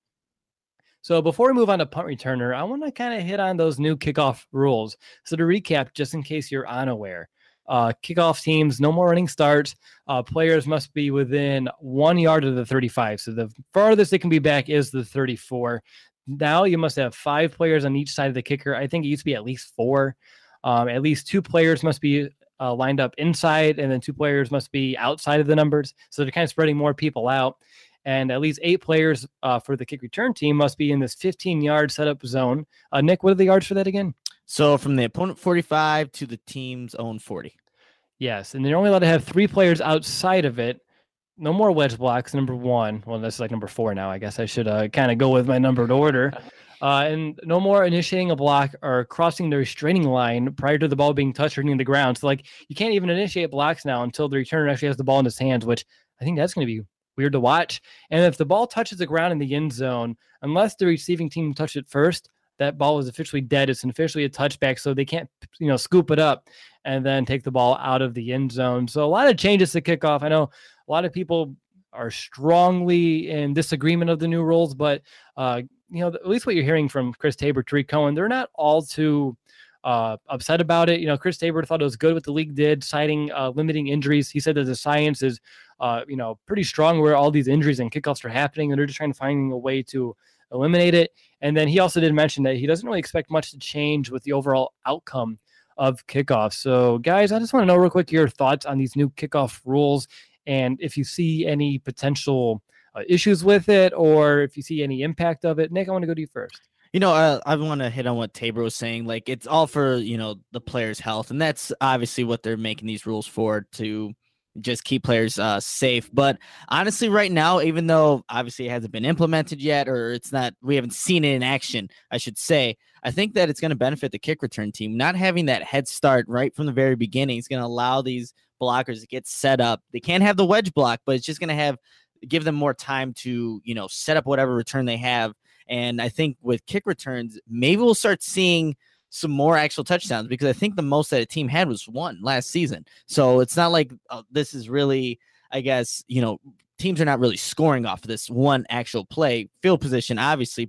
So before we move on to punt returner, I want to kind of hit on those new kickoff rules. So to recap, just in case you're unaware, uh, kickoff teams, no more running starts. Uh, players must be within one yard of the thirty-five. So the farthest they can be back is the thirty-four. Now you must have five players on each side of the kicker. I think it used to be at least four. Um, at least two players must be uh, lined up inside, and then two players must be outside of the numbers. So they're kind of spreading more people out. And at least eight players uh, for the kick return team must be in this fifteen-yard setup zone. Uh, Nick, what are the yards for that again? So from the opponent forty-five to the team's own forty. Yes, and they're only allowed to have three players outside of it. No more wedge blocks, number one. Well, that's like number four now. I guess I should uh, kind of go with my numbered order. Uh, and no more initiating a block or crossing the restraining line prior to the ball being touched or hitting the ground. So, like, you can't even initiate blocks now until the returner actually has the ball in his hands, which I think that's going to be weird to watch. And if the ball touches the ground in the end zone, unless the receiving team touched it first, that ball is officially dead. It's officially a touchback, so they can't, you know, scoop it up and then take the ball out of the end zone. So a lot of changes to kickoff. I know a lot of people are strongly in disagreement of the new rules, but uh, you know, at least what you're hearing from Chris Tabor, Tariq Cohen, they're not all too uh, upset about it. You know, Chris Tabor thought it was good what the league did, citing uh, limiting injuries. He said that the science is, uh, you know, pretty strong where all these injuries and kickoffs are happening, and they're just trying to find a way to eliminate it. And then he also did mention that he doesn't really expect much to change with the overall outcome of kickoffs. So, guys, I just want to know real quick your thoughts on these new kickoff rules, and if you see any potential uh, issues with it, or if you see any impact of it. Nick, I want to go to you first. You know, uh, I want to hit on what Tabor was saying. Like, it's all for, you know, the players' health, and that's obviously what they're making these rules for, to just keep players uh, safe. But honestly, right now, even though obviously it hasn't been implemented yet, or it's not, we haven't seen it in action, I should say, I think that it's going to benefit the kick return team. Not having that head start right from the very beginning is going to allow these blockers to get set up. They can't have the wedge block, but it's just going to have, give them more time to, you know, set up whatever return they have. And I think with kick returns, maybe we'll start seeing some more actual touchdowns, because I think the most that a team had was one last season. So it's not like uh, this is really, I guess, you know, teams are not really scoring off of this one actual play, field position, obviously, but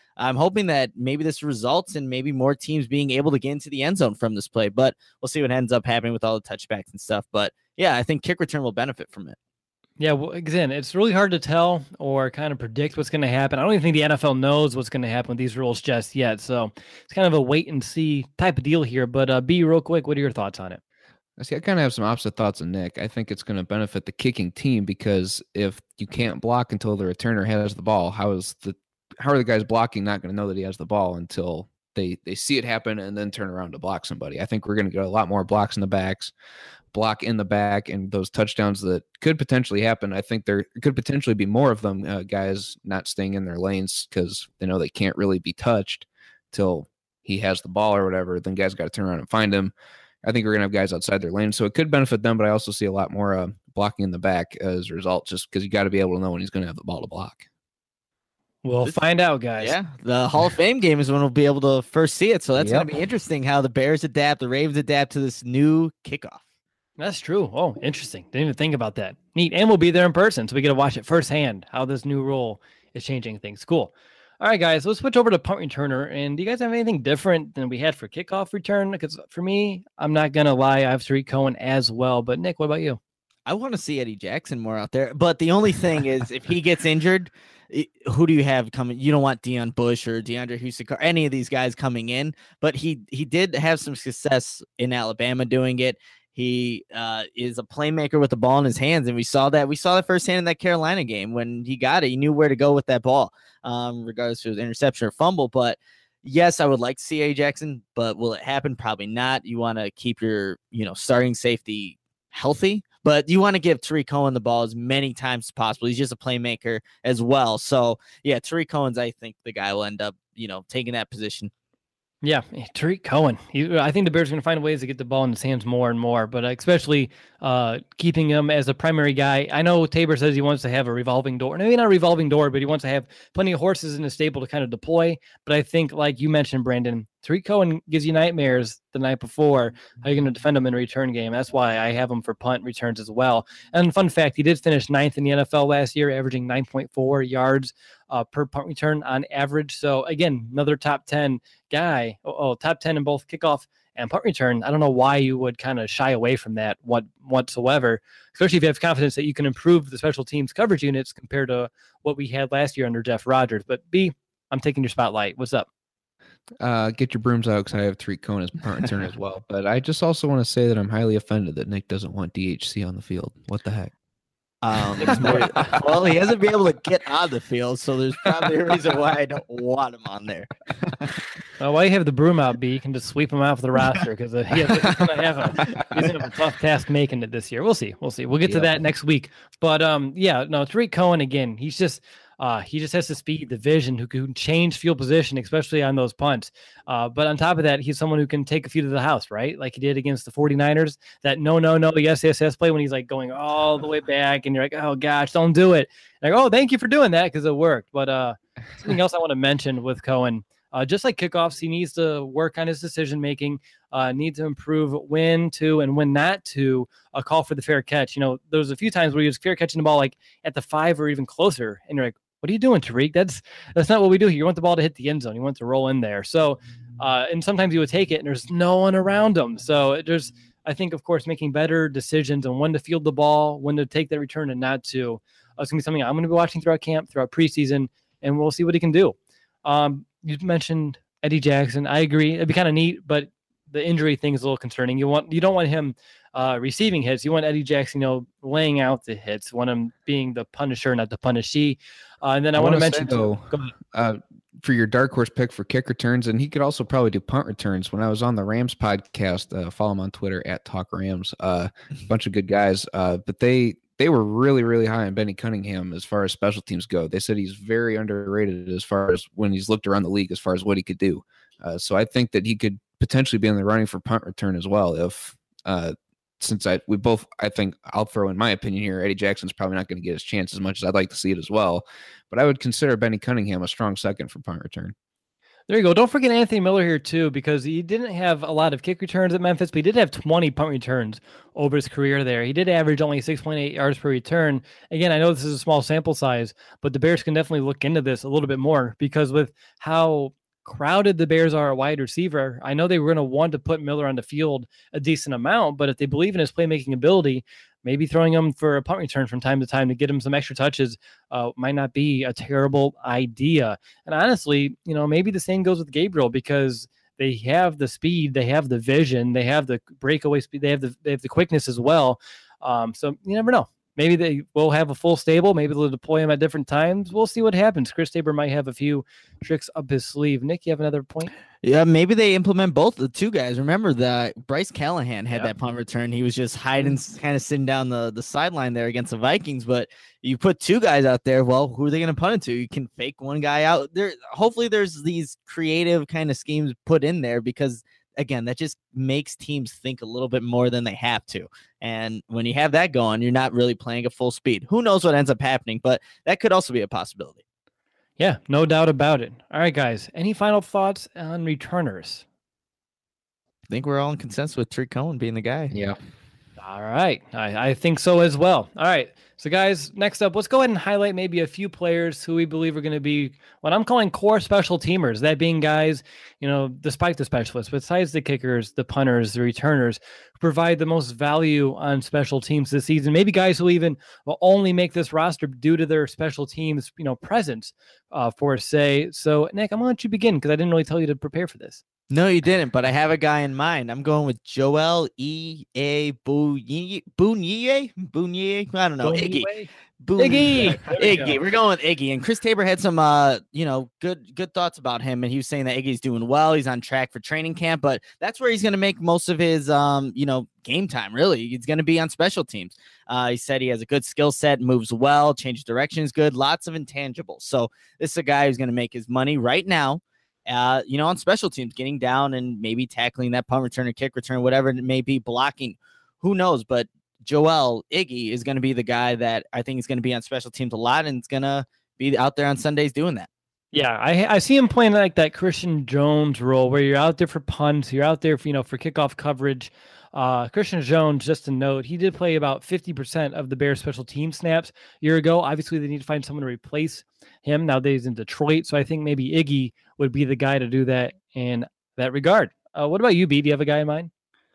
I'm hoping that maybe this results in maybe more teams being able to get into the end zone from this play, but we'll see what ends up happening with all the touchbacks and stuff. But yeah, I think kick return will benefit from it. Yeah, well, again, it's really hard to tell or kind of predict what's going to happen. I don't even think the N F L knows what's going to happen with these rules just yet. So it's kind of a wait and see type of deal here. But uh, B, real quick, what are your thoughts on it? I see. I kind of have some opposite thoughts on Nick. I think it's going to benefit the kicking team because if you can't block until the returner has the ball, how is the how are the guys blocking not going to know that he has the ball until they they see it happen and then turn around to block somebody? I think we're going to get a lot more blocks in the backs, block in the back, and those touchdowns that could potentially happen. I think there could potentially be more of them, uh, guys not staying in their lanes because they know they can't really be touched till he has the ball or whatever. Then guys got to turn around and find him. I think we're going to have guys outside their lane, so it could benefit them, but I also see a lot more uh, blocking in the back as a result, just because you got to be able to know when he's going to have the ball to block. We'll This- find out, guys. Yeah, the Hall of Fame game is when we'll be able to first see it. So that's Yep. going to be interesting how the Bears adapt, the Ravens adapt to this new kickoff. That's true. Oh, interesting. Didn't even think about that. Neat. And we'll be there in person, so we get to watch it firsthand, how this new rule is changing things. Cool. All right, guys, let's switch over to punt returner. And do you guys have anything different than we had for kickoff return? Because for me, I'm not going to lie, I have Tariq Cohen as well. But Nick, what about you? I want to see Eddie Jackson more out there. But the only thing is, if he gets injured, i- who do you have coming? You don't want Deion Bush or DeAndre Houston, or any of these guys coming in. But he he did have some success in Alabama doing it. He uh, is a playmaker with the ball in his hands, and we saw that. We saw that firsthand in that Carolina game when he got it. He knew where to go with that ball, um, regardless if it was interception or fumble. But yes, I would like to see A. Jackson, but will it happen? Probably not. You want to keep your, you know, starting safety healthy, but you want to give Tariq Cohen the ball as many times as possible. He's just a playmaker as well. So yeah, Tariq Cohen's, I think the guy will end up, you know, taking that position. Yeah, Tariq Cohen. He, I think the Bears are going to find ways to get the ball in his hands more and more, but especially uh, keeping him as a primary guy. I know Tabor says he wants to have a revolving door. Maybe not a revolving door, but he wants to have plenty of horses in the stable to kind of deploy. But I think, like you mentioned, Brandon, Tariq Cohen gives you nightmares the night before. How are you going to defend him in a return game? That's why I have him for punt returns as well. And fun fact, he did finish ninth in the N F L last year, averaging nine point four yards uh, per punt return on average. So again, another top ten guy. Oh, oh, top ten in both kickoff and punt return. I don't know why you would kind of shy away from that what whatsoever, especially if you have confidence that you can improve the special teams coverage units compared to what we had last year under Jeff Rodgers. But B, I'm taking your spotlight. What's up? Uh, get your brooms out because I have Tariq Cohen as punt return as well. But I just also want to say that I'm highly offended that Nick doesn't want D H C on the field. What the heck? Um, well, he hasn't been able to get on the field, so there's probably a reason why I don't want him on there. Well, while you have the broom out, B, you can just sweep him off the roster because uh, he has, he's going to have a he's gonna have a tough task making it this year. We'll see. We'll see. We'll get to Yep. that next week. But um, yeah, no, Tariq Cohen again. He's just uh, he just has the speed, the vision, who can change field position, especially on those punts. Uh, but on top of that, he's someone who can take a few to the house, right? Like he did against the 49ers. That no, no, no, yes, yes, yes play when he's like going all the way back, and you're like, oh gosh, don't do it. Like, oh, thank you for doing that because it worked. But uh, something else I want to mention with Cohen. Uh, just like kickoffs, he needs to work on his decision making, uh, needs to improve when to and when not to uh, call for the fair catch. You know, there's a few times where he was fair catching the ball like at the five or even closer, and you're like, what are you doing, Tariq? That's that's not what we do here. You want the ball to hit the end zone. You want it to roll in there. So, uh, and sometimes you would take it, and there's no one around him. So it- there's, I think, of course, making better decisions on when to field the ball, when to take that return, and not to. Uh, it's gonna be something I'm gonna be watching throughout camp, throughout preseason, and we'll see what he can do. Um, you mentioned Eddie Jackson. I agree. It'd be kind of neat, but the injury thing is a little concerning. You want you don't want him uh, receiving hits. You want Eddie Jackson, you know, laying out the hits. You want him being the punisher, not the punishee. Uh, and then I, I want to mention say, though, go ahead. uh, for your dark horse pick for kick returns, and he could also probably do punt returns. When I was on the Rams podcast, uh, follow him on Twitter at Talk Rams. Uh, a bunch of good guys, uh, but they they were really really high on Benny Cunningham as far as special teams go. They said he's very underrated as far as when he's looked around the league as far as what he could do. Uh, so I think that he could potentially be in the running for punt return as well. If uh, since I we both I think I'll throw in my opinion here, Eddie Jackson's probably not going to get his chance as much as I'd like to see it as well. But I would consider Benny Cunningham a strong second for punt return. There you go. Don't forget Anthony Miller here too, because he didn't have a lot of kick returns at Memphis, but he did have twenty punt returns over his career there. He did average only six point eight yards per return. Again, I know this is a small sample size, but the Bears can definitely look into this a little bit more, because with how crowded the Bears are at wide receiver, I know they were going to want to put Miller on the field a decent amount, but if they believe in his playmaking ability, maybe throwing him for a punt return from time to time to get him some extra touches uh, might not be a terrible idea. And honestly, you know, maybe the same goes with Gabriel, because they have the speed, they have the vision, they have the breakaway speed, they have the they have the quickness as well. Um, so you never know. Maybe they will have a full stable. Maybe they'll deploy him at different times. We'll see what happens. Chris Tabor might have a few tricks up his sleeve. Nick, you have another point? Yeah, maybe they implement both the two guys. Remember that Bryce Callahan had Yeah. that punt return. He was just hiding, kind of sitting down the, the sideline there against the Vikings. But you put two guys out there, well, who are they going to punt it to? You can fake one guy out there. Hopefully there's these creative kind of schemes put in there, because again, that just makes teams think a little bit more than they have to. And when you have that going, you're not really playing at full speed. Who knows what ends up happening, but that could also be a possibility. Yeah, no doubt about it. All right, guys. Any final thoughts on returners? I think we're all in consensus with Tariq Cohen being the guy. Yeah. All right. I, I think so as well. All right. So, guys, next up, let's go ahead and highlight maybe a few players who we believe are going to be what I'm calling core special teamers. That being guys, you know, despite the specialists, besides the kickers, the punters, the returners, who provide the most value on special teams this season. Maybe guys who even will only make this roster due to their special teams, you know, presence, uh, for say. So, Nick, I'm going to let you begin, because I didn't really tell you to prepare for this. No, you didn't, but I have a guy in mind. I'm going with Joel E. A. Bounier. Bounier? Bounier? I don't know. Iggy. Boon- Iggy. Iggy. We're going with Iggy. And Chris Tabor had some uh, you know, good good thoughts about him. And he was saying that Iggy's doing well. He's on track for training camp, but that's where he's gonna make most of his um, you know, game time, really. He's gonna be on special teams. Uh, he said he has a good skill set, moves well, change direction is good, lots of intangibles. So this is a guy who's gonna make his money right now. Uh, you know, on special teams, getting down and maybe tackling that punt return or kick return, whatever it may be, blocking, who knows? But Joel Iggy is going to be the guy that I think is going to be on special teams a lot, and it's going to be out there on Sundays doing that. Yeah, I I see him playing like that Christian Jones role, where you're out there for punts, you're out there for, you know, for kickoff coverage. Uh, Christian Jones, just a note, he did play about fifty percent of the Bears special team snaps a year ago. Obviously, they need to find someone to replace him. Nowadays in Detroit, so I think maybe Iggy would be the guy to do that in that regard. Uh, what about you, B? Do you have a guy in mind?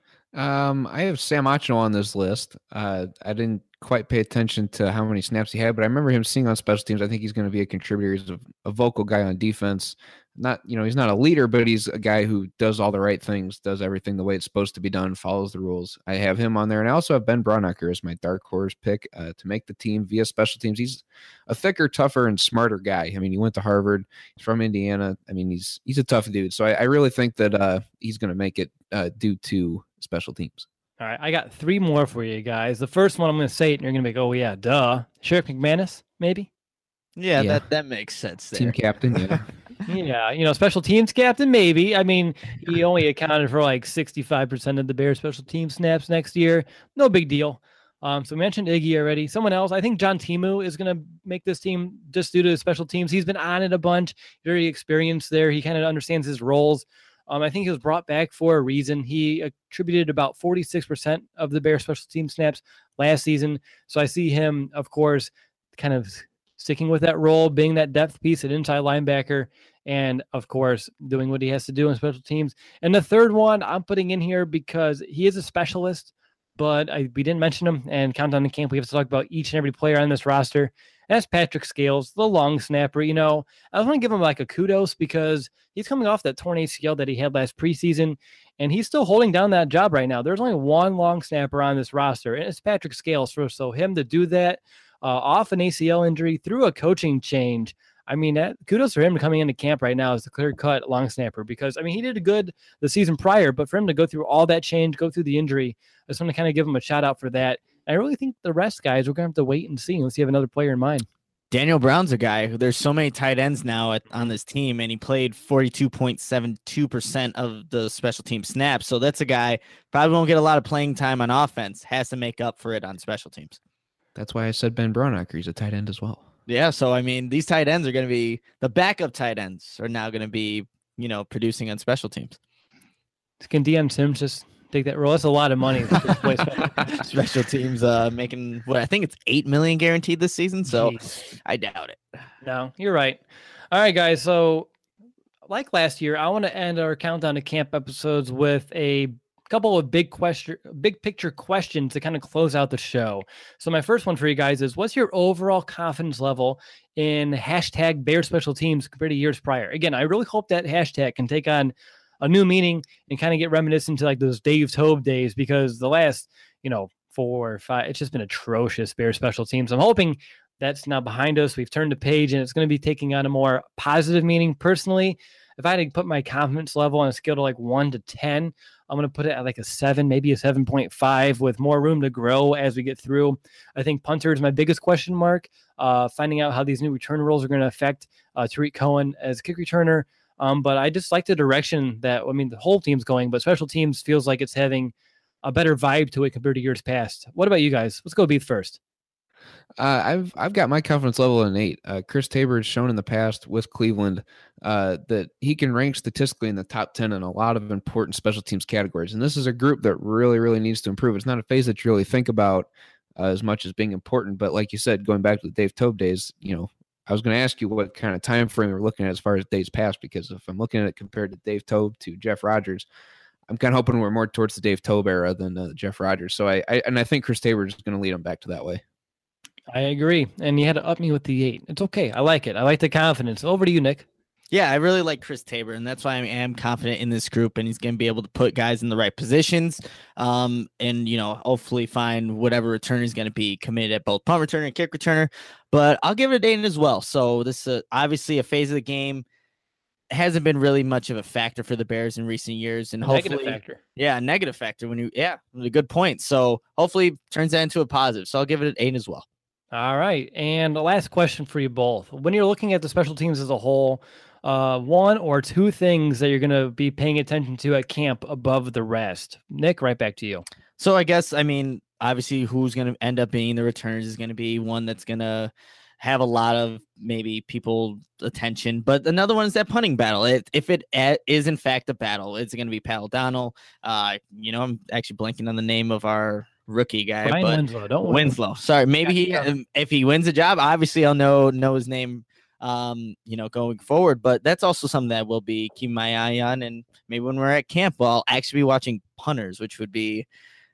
Um, I have Sam Acho on this list. Uh, I didn't quite pay attention to how many snaps he had, but I remember him seeing on special teams. I think he's going to be a contributor. He's a, a vocal guy on defense. Not, you know, he's not a leader, but he's a guy who does all the right things, does everything the way it's supposed to be done, follows the rules. I have him on there, and I also have Ben Braunecker as my dark horse pick uh, to make the team via special teams. He's a thicker, tougher, and smarter guy. I mean, he went to Harvard. He's from Indiana. I mean, he's he's a tough dude. So I, I really think that uh, he's going to make it uh, due to special teams. All right, I got three more for you guys. The first one, I'm going to say it, and you're going to be like, oh, yeah, duh. Sheriff McManus, maybe? Yeah, Yeah. that that makes sense there. Team captain, yeah. Yeah, you know, special teams captain, maybe. I mean, he only accounted for like sixty-five percent of the Bears special team snaps next year. No big deal. Um, so we mentioned Iggy already. Someone else, I think John Timu is going to make this team just due to his special teams. He's been on it a bunch, very experienced there. He kind of understands his roles. Um, I think he was brought back for a reason. He attributed about forty-six percent of the Bears special team snaps last season. So I see him, of course, kind of sticking with that role, being that depth piece at inside linebacker, and of course, doing what he has to do in special teams. And the third one I'm putting in here because he is a specialist, but I, we didn't mention him. And Countdown to Camp, we have to talk about each and every player on this roster. And that's Patrick Scales, the long snapper. You know, I want to give him like a kudos because he's coming off that torn A C L that he had last preseason, and he's still holding down that job right now. There's only one long snapper on this roster, and it's Patrick Scales. For so him to do that uh, off an A C L injury through a coaching change, I mean, that, kudos for him coming into camp right now as the clear-cut long snapper because, I mean, he did good the season prior, but for him to go through all that change, go through the injury, I just want to kind of give him a shout-out for that. I really think the rest, guys, we're going to have to wait and see unless you have another player in mind. Daniel Brown's a guy who there's so many tight ends now at, on this team, and he played forty-two point seven two percent of the special team snaps. So that's a guy probably won't get a lot of playing time on offense, has to make up for it on special teams. That's why I said Ben Braunecker. He's a tight end as well. Yeah, so I mean, these tight ends are going to be the backup tight ends are now going to be you know, producing on special teams. Can Deion Sims just take that role? That's a lot of money. Special teams uh, making what I think it's eight million guaranteed this season. So Jeez. I doubt it. No, you're right. All right, guys. So like last year, I want to end our countdown to camp episodes with a couple of big question, big picture questions to kind of close out the show. So my first one for you guys is, what's your overall confidence level in hashtag Bear Special Teams compared to years prior? Again, I really hope that hashtag can take on a new meaning and kind of get reminiscent to like those Dave Tobe days, because the last, you know, four or five, it's just been atrocious Bear Special Teams. I'm hoping that's now behind us. We've turned the page and it's going to be taking on a more positive meaning. Personally, if I had to put my confidence level on a scale to like one to ten, I'm going to put it at like a seven, maybe a seven point five, with more room to grow as we get through. I think punter is my biggest question mark. Uh, finding out how these new return rules are going to affect uh, Tariq Cohen as kick returner. Um, but I just like the direction that, I mean, the whole team's going, but special teams feels like it's having a better vibe to it compared to years past. What about you guys? Let's go Beef first. Uh, I've I've got my confidence level at an eight. Uh, Chris Tabor has shown in the past with Cleveland uh, that he can rank statistically in the top ten in a lot of important special teams categories. And this is a group that really, really needs to improve. It's not a phase that you really think about uh, as much as being important. But like you said, going back to the Dave Tobe days, you know, I was going to ask you what kind of time frame we're looking at as far as days past, because if I'm looking at it compared to Dave Tobe to Jeff Rodgers, I'm kind of hoping we're more towards the Dave Tobe era than uh, Jeff Rodgers. So I, I and I think Chris Tabor is going to lead them back to that way. I agree. And you had to up me with the eight. It's okay. I like it. I like the confidence. Over to you, Nick. Yeah, I really like Chris Tabor, and that's why I am confident in this group, and he's going to be able to put guys in the right positions, um, and, you know, hopefully find whatever returner is going to be committed at both punt returner and kick returner. But I'll give it a eight as well. So this is uh, obviously a phase of the game. Hasn't been really much of a factor for the Bears in recent years, and a hopefully, negative factor. yeah, a negative factor when you, yeah, a good point. So hopefully turns that into a positive. So I'll give it an eight as well. All right. And the last question for you both. When you're looking at the special teams as a whole, uh, one or two things that you're going to be paying attention to at camp above the rest. Nick, right back to you. So I guess, I mean, obviously who's going to end up being the returners is going to be one that's going to have a lot of maybe people attention, but another one is that punting battle. It, if it is in fact a battle, it's going to be Pat O'Donnell. Uh, you know, I'm actually blanking on the name of our rookie guy, Brian but Winslow, don't Winslow. Sorry, maybe he, yeah. um, if he wins the job, obviously I'll know know his name. Um, you know, going forward, but that's also something that we'll be keeping my eye on, and maybe when we're at camp, I'll actually be watching punters, which would be,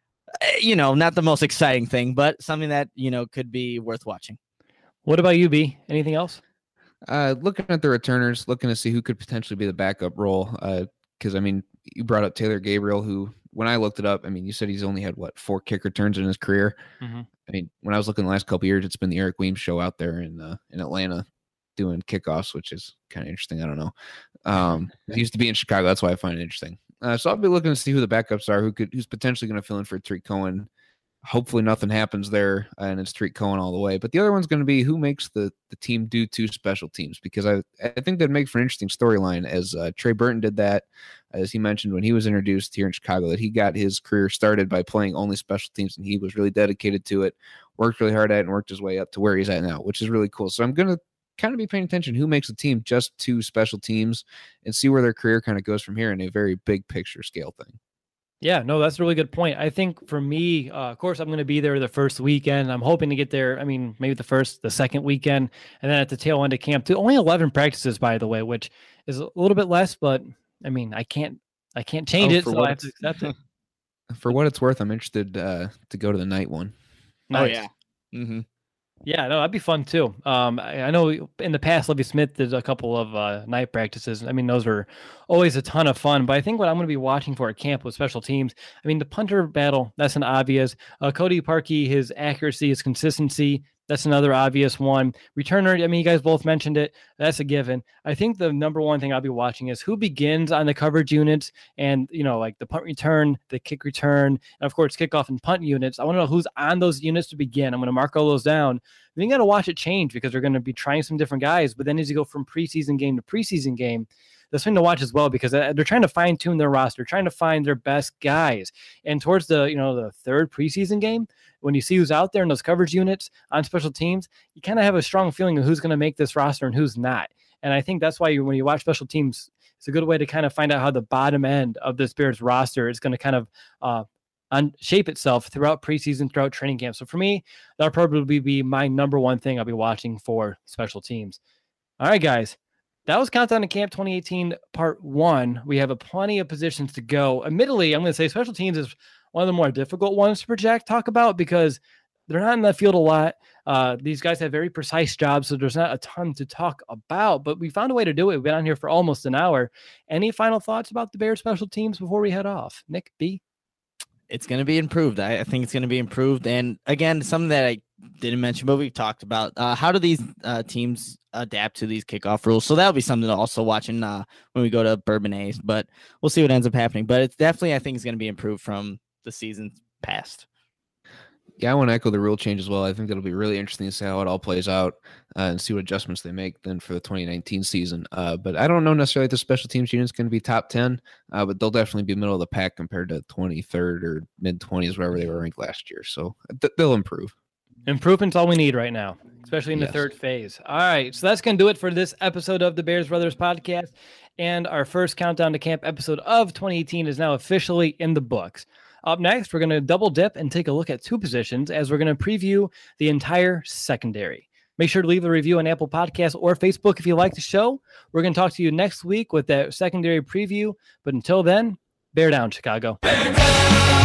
you know, not the most exciting thing, but something that, you know, could be worth watching. What about you, B? Anything else? Uh, looking at the returners, looking to see who could potentially be the backup role. Because, uh, I mean, you brought up Taylor Gabriel, who, when I looked it up, I mean, you said he's only had, what, four kick returns in his career? Mm-hmm. I mean, when I was looking the last couple of years, it's been the Eric Weems show out there in uh, in Atlanta doing kickoffs, which is kind of interesting. I don't know. Um, he used to be in Chicago. That's why I find it interesting. Uh, so I'll be looking to see who the backups are, who could, who's potentially going to fill in for Tariq Cohen. Hopefully nothing happens there, uh, and it's Tariq Cohen all the way. But the other one's going to be who makes the, the team do two special teams, because I I think that'd make for an interesting storyline, as uh, Trey Burton did that, as he mentioned when he was introduced here in Chicago, that he got his career started by playing only special teams, and he was really dedicated to it, worked really hard at it, and worked his way up to where he's at now, which is really cool. So I'm going to kind of be paying attention who makes a team just two special teams and see where their career kind of goes from here in a very big picture scale thing. Yeah, no, that's a really good point. I think for me, uh, of course, I'm going to be there the first weekend. I'm hoping to get there. I mean, maybe the first, the second weekend, and then at the tail end of camp too. Only eleven practices, by the way, which is a little bit less, but I mean, I can't, I can't change oh, it, so I have to accept it. For what it's worth, I'm interested uh, to go to the night one. Nice. Oh yeah. Mm-hmm. Yeah, no, that'd be fun too. Um, I, I know in the past, Lovie Smith did a couple of uh, night practices. I mean, those are always a ton of fun. But I think what I'm going to be watching for at camp with special teams, I mean, the punter battle, that's an obvious. Uh, Cody Parkey, his accuracy, his consistency, that's another obvious one. Returner, I mean, you guys both mentioned it. That's a given. I think the number one thing I'll be watching is who begins on the coverage units and, you know, like the punt return, the kick return, and of course, kickoff and punt units. I want to know who's on those units to begin. I'm going to mark all those down. Then you got to watch it change because they're going to be trying some different guys. But then as you go from preseason game to preseason game, that's something to watch as well, because they're trying to fine tune their roster, trying to find their best guys. And towards the, you know, the third preseason game, when you see who's out there in those coverage units on special teams, you kind of have a strong feeling of who's going to make this roster and who's not. And I think that's why you, when you watch special teams It's a good way to kind of find out how the bottom end of this Bears roster is going to kind of uh, un- shape itself throughout preseason, throughout training camp. So for me, that'll probably be my number one thing I'll be watching for special teams. All right, guys. That was Countdown to Camp twenty eighteen part one. We have a plenty of positions to go. Admittedly, I'm going to say special teams is one of the more difficult ones to project, talk about, because they're not in the field a lot. Uh, these guys have very precise jobs, so there's not a ton to talk about, but we found a way to do it. We've been on here for almost an hour. Any final thoughts about the Bears special teams before we head off? Nick, B? It's going to be improved. I, I think it's going to be improved. And again, something that I didn't mention, but we've talked about, uh, how do these uh, teams adapt to these kickoff rules? So that'll be something to also watch in, uh, when we go to Bourbonnais, but we'll see what ends up happening. But it's definitely, I think it's going to be improved from the season past. Yeah, I want to echo the rule change as well. I think that'll be really interesting to see how it all plays out uh, and see what adjustments they make then for the twenty nineteen season. Uh, but I don't know necessarily if the special teams unit is going to be top ten, uh, but they'll definitely be middle of the pack compared to twenty-third or mid-twenties, wherever they were ranked last year. So th- they'll improve. Improvement's all we need right now, especially in the Yes. third phase. All right, so that's going to do it for this episode of the Bears Brothers podcast. And our first Countdown to Camp episode of twenty eighteen is now officially in the books. Up next, we're going to double dip and take a look at two positions as we're going to preview the entire secondary. Make sure to leave a review on Apple Podcasts or Facebook if you like the show. We're going to talk to you next week with that secondary preview. But until then, bear down, Chicago. Bear down!